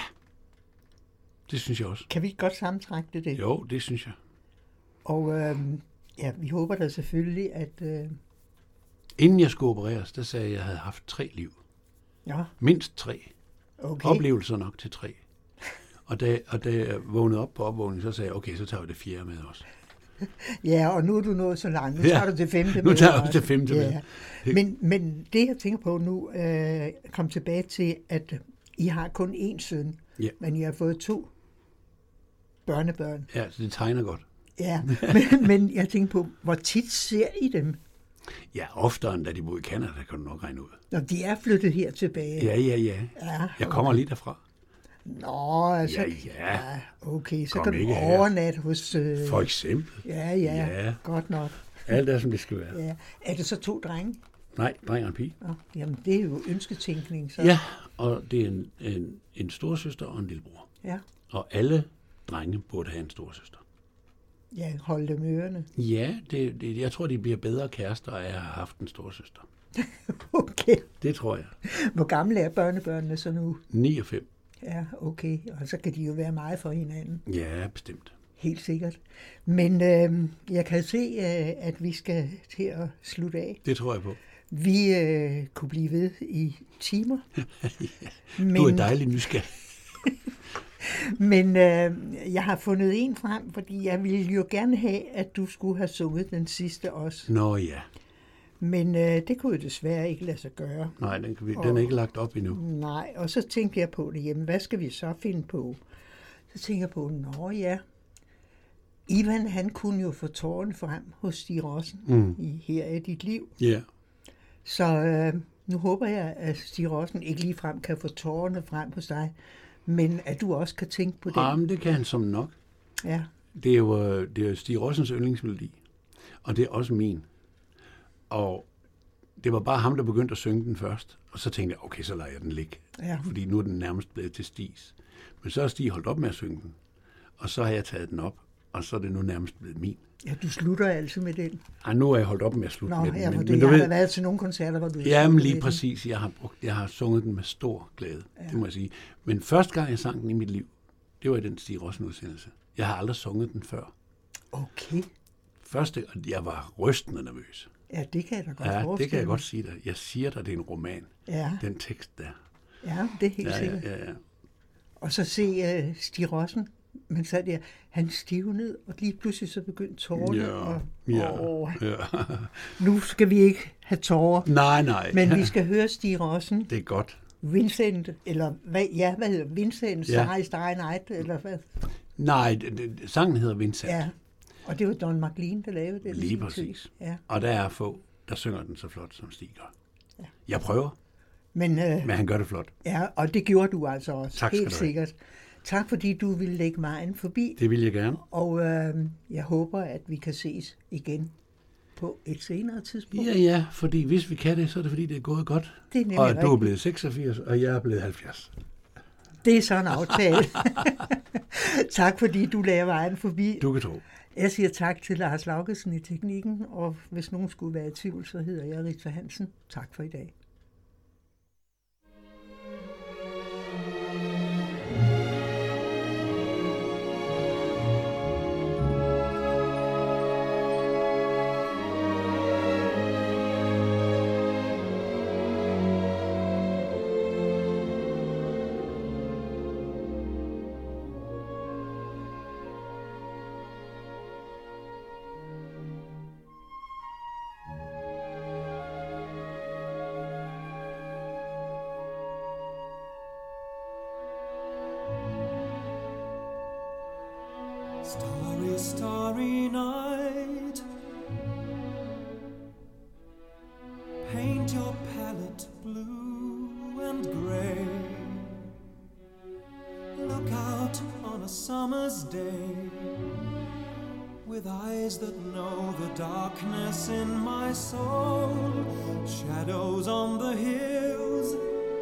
Speaker 3: det synes jeg også.
Speaker 2: Kan vi ikke godt sammentrække det? det?
Speaker 3: Jo, det synes jeg.
Speaker 2: Og øh, ja, vi håber da selvfølgelig, at... Øh,
Speaker 3: Inden jeg skulle opereres, der sagde jeg, at jeg havde haft tre liv.
Speaker 2: ja,
Speaker 3: Mindst tre.
Speaker 2: okay.
Speaker 3: Oplevelser nok til tre. Og da, og da jeg vågnede op på opvågningen, så sagde jeg, okay, så tager vi det fjerde med os.
Speaker 2: Ja, og nu er du nået så langt. Nu
Speaker 3: Ja,
Speaker 2: tager du det femte
Speaker 3: nu
Speaker 2: med.
Speaker 3: tager jeg
Speaker 2: også.
Speaker 3: det femte med.
Speaker 2: Ja. Men, men det, jeg tænker på nu, øh, kom tilbage til, at I har kun én søn,
Speaker 3: Ja.
Speaker 2: men I har fået to børnebørn.
Speaker 3: Ja, så det tegner godt.
Speaker 2: Ja, men, men jeg tænker på, hvor tit ser I dem?
Speaker 3: Ja, oftere end da de boede i Canada, kan du nok regne ud.
Speaker 2: Når de er flyttet her tilbage.
Speaker 3: Ja, ja, ja.
Speaker 2: Ja,
Speaker 3: Jeg kommer lige derfra.
Speaker 2: Nå, altså...
Speaker 3: Ja, ja.
Speaker 2: ja okay, så
Speaker 3: Kom
Speaker 2: kan du
Speaker 3: ikke her.
Speaker 2: overnatte hos... Øh...
Speaker 3: For eksempel.
Speaker 2: Ja, ja,
Speaker 3: Ja.
Speaker 2: godt nok.
Speaker 3: Alt er, som det skal være.
Speaker 2: Ja. Er det så to drenge?
Speaker 3: Nej, dreng og en pige.
Speaker 2: Nå, jamen, det er jo ønsketænkning, så...
Speaker 3: Ja, og det er en, en, en storsøster og en lillebror.
Speaker 2: Ja,
Speaker 3: Og alle drenge burde have en storsøster.
Speaker 2: ja hold dem ørerne.
Speaker 3: Ja, det, det, jeg tror, de bliver bedre kærester af at have haft en storsøster.
Speaker 2: Okay.
Speaker 3: Det tror jeg.
Speaker 2: Hvor gamle er børnebørnene så nu?
Speaker 3: ni og fem.
Speaker 2: Ja, okay. Og så kan de jo være meget for hinanden.
Speaker 3: Ja, bestemt.
Speaker 2: Helt sikkert. Men øh, jeg kan se, øh, at vi skal til at slutte af.
Speaker 3: Det tror jeg på.
Speaker 2: Vi øh, kunne blive ved i timer.
Speaker 3: Men... Du er dejlig nysgerrig.
Speaker 2: Men øh, jeg har fundet en frem, fordi jeg ville jo gerne have, at du skulle have sunget den sidste også.
Speaker 3: Nå ja.
Speaker 2: Men øh, det kunne jo desværre ikke lade sig gøre.
Speaker 3: Nej, den, kan vi,
Speaker 2: Og-
Speaker 3: den er ikke lagt op endnu.
Speaker 2: Nej, og så tænkte jeg på det, jamen hvad skal vi så finde på? Så tænker jeg på, nå ja, Ivan han kunne jo få tårerne frem hos Stig Rossen
Speaker 3: Mm.
Speaker 2: i Her er dit liv.
Speaker 3: Ja.
Speaker 2: Så øh, nu håber jeg, at Stig Rossen ikke ligefrem kan få tårerne frem hos dig, men at du også kan tænke på det.
Speaker 3: Ah, men det kan han som nok.
Speaker 2: Ja,
Speaker 3: Det er jo, øh, det er jo Stig Rossens yndlingsmelodi, og det er også min. Og det var bare ham, der begyndte at synge den først. Og så tænkte jeg, okay, så lader jeg den ligge.
Speaker 2: ja.
Speaker 3: Fordi nu er den nærmest blevet til Stigs. Men så har Stig holdt op med at synge den. Og så har jeg taget den op, og så er det nu nærmest blevet min.
Speaker 2: Ja, du slutter altså med den.
Speaker 3: Ej, nu er jeg holdt op med at slutte
Speaker 2: Nå,
Speaker 3: med den.
Speaker 2: ja,
Speaker 3: Men,
Speaker 2: fordi
Speaker 3: men
Speaker 2: jeg
Speaker 3: du
Speaker 2: har da
Speaker 3: ved,
Speaker 2: været til nogle koncerter, hvor du har
Speaker 3: jamen
Speaker 2: sunget
Speaker 3: lige
Speaker 2: med den.
Speaker 3: præcis. Jeg har, brugt, jeg har sunget den med stor glæde. Ja. Det må jeg sige. Men første gang, jeg sang den i mit liv, det var i den Stig Rossen-udsendelse. Jeg har aldrig sunget den før.
Speaker 2: Okay,
Speaker 3: Første, og jeg var rystende nervøs.
Speaker 2: ja, det kan jeg da godt
Speaker 3: Ja,
Speaker 2: forestille
Speaker 3: det kan jeg
Speaker 2: mig.
Speaker 3: godt sige dig. Jeg siger dig, det er en roman.
Speaker 2: Ja,
Speaker 3: Den tekst der.
Speaker 2: ja, det er helt
Speaker 3: Ja,
Speaker 2: sikkert.
Speaker 3: ja, ja, ja.
Speaker 2: Og så se uh, Stig Rossen, men så der, han stivnede, og lige pludselig så begyndte tårerne.
Speaker 3: Ja,
Speaker 2: og,
Speaker 3: ja,
Speaker 2: og,
Speaker 3: ja.
Speaker 2: nu skal vi ikke have tårer,
Speaker 3: Nej, nej.
Speaker 2: men vi skal høre Stig Rossen,
Speaker 3: Det er godt.
Speaker 2: Vincent, eller hvad, ja, hvad hedder Vincent,
Speaker 3: Ja.
Speaker 2: Sarah Stein Night, eller hvad?
Speaker 3: Nej, det, det, sangen hedder Vincent.
Speaker 2: Ja, og det var Don McLean, der lavede det. i
Speaker 3: Lige
Speaker 2: sin
Speaker 3: præcis.
Speaker 2: tid. Ja,
Speaker 3: Og der er få, der synger den så flot, som Stig gør.
Speaker 2: Ja.
Speaker 3: Jeg prøver,
Speaker 2: men, uh,
Speaker 3: men han gør det flot.
Speaker 2: ja, og det gjorde du altså også,
Speaker 3: Tak skal
Speaker 2: helt
Speaker 3: du have.
Speaker 2: sikkert. Tak fordi du ville lægge vejen forbi,
Speaker 3: Det vil jeg gerne.
Speaker 2: og øh, jeg håber, at vi kan ses igen på et senere tidspunkt.
Speaker 3: Ja, ja, fordi hvis vi kan det, så er det fordi, det er gået godt.
Speaker 2: Det er nemlig
Speaker 3: Og du er
Speaker 2: rigtigt.
Speaker 3: blevet seksogfirs, og jeg er blevet halvfjerds.
Speaker 2: Det er sådan en aftale. Tak fordi du lagde vejen forbi.
Speaker 3: Du kan tro.
Speaker 2: Jeg siger tak til Lars Laugesen i teknikken, og hvis nogen skulle være i tvivl, så hedder jeg Rita Hansen. Tak for i dag.
Speaker 4: Starry, starry night. Paint your palette blue and gray. Look out on a summer's day with eyes that know the darkness in my soul. Shadows on the hills.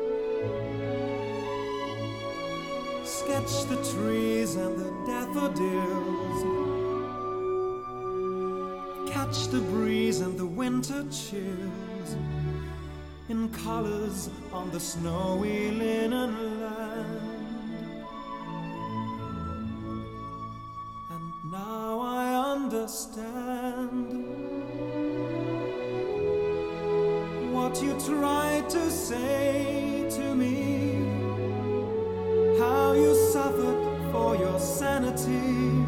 Speaker 4: Sketch the trees and the daffodils. Catch the breeze and the winter chills in colors on the snowy linen land. And now I understand what you tried to say to me. How you suffered for your sanity.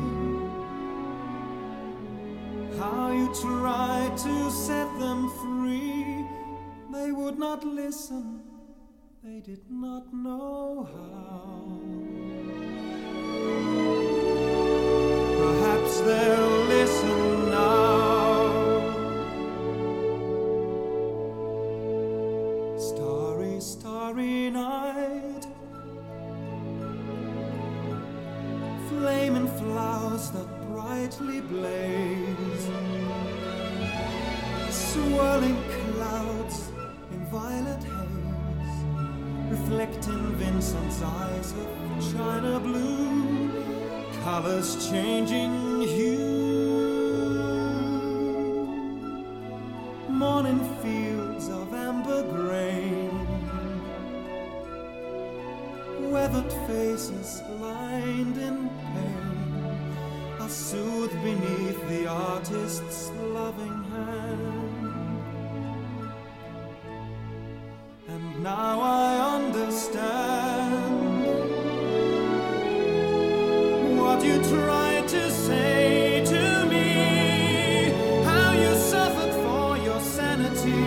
Speaker 4: How you tried to set them free. They would not listen. They did not know how. Perhaps they'll listen now. Starry, starry night. blaze. Swirling clouds in violet haze, reflecting Vincent's eyes of china blue, colors changing hue. Morning fields of amber grain, weathered faces lined in pain, are soothed beneath the artist's loving hand. And now I understand what you tried to say to me, how you suffered for your sanity,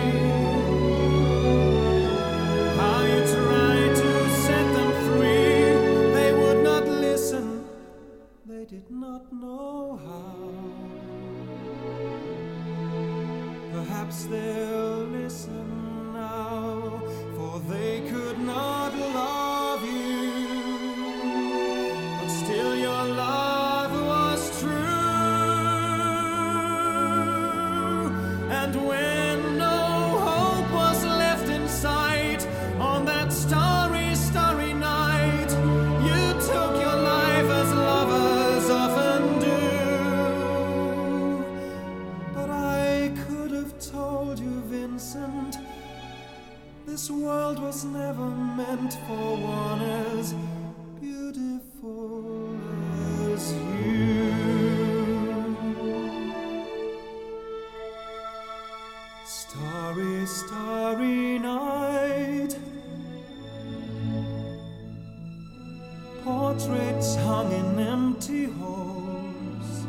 Speaker 4: how you tried to set them free. They would not listen, they did not know how. Perhaps they'll listen now, for they could not love you, but still your love was true. And when no hope was left in sight on that starry, starry night, you took your life as lovers often do. But I could have told you, Vincent, this world was never meant for one as beautiful as you. Starry, starry night, portraits hung in empty halls,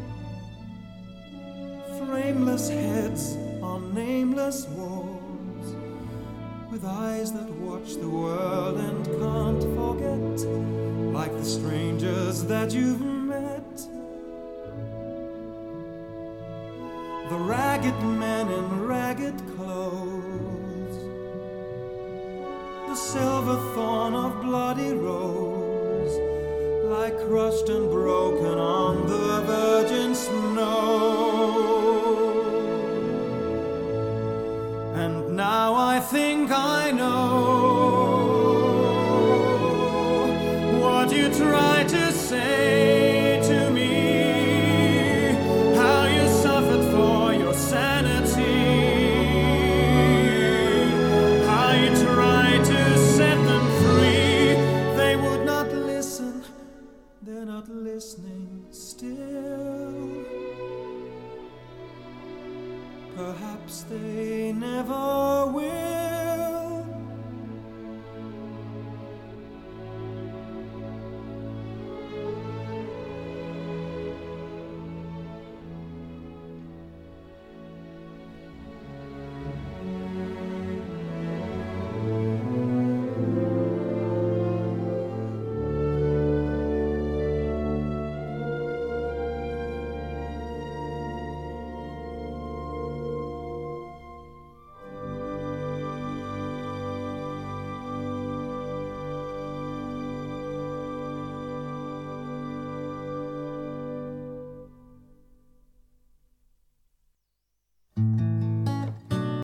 Speaker 4: frameless heads on nameless walls, with eyes that watch the world and can't forget, like the strangers that you've met. The ragged men in ragged clothes, the silver thorn of bloody rose, lie crushed and broken on the virgin snow. And now I think I know what you tried to say to me, how you suffered for your sanity, how you tried to set them free. They would not listen, they're not listening still. Perhaps they never will.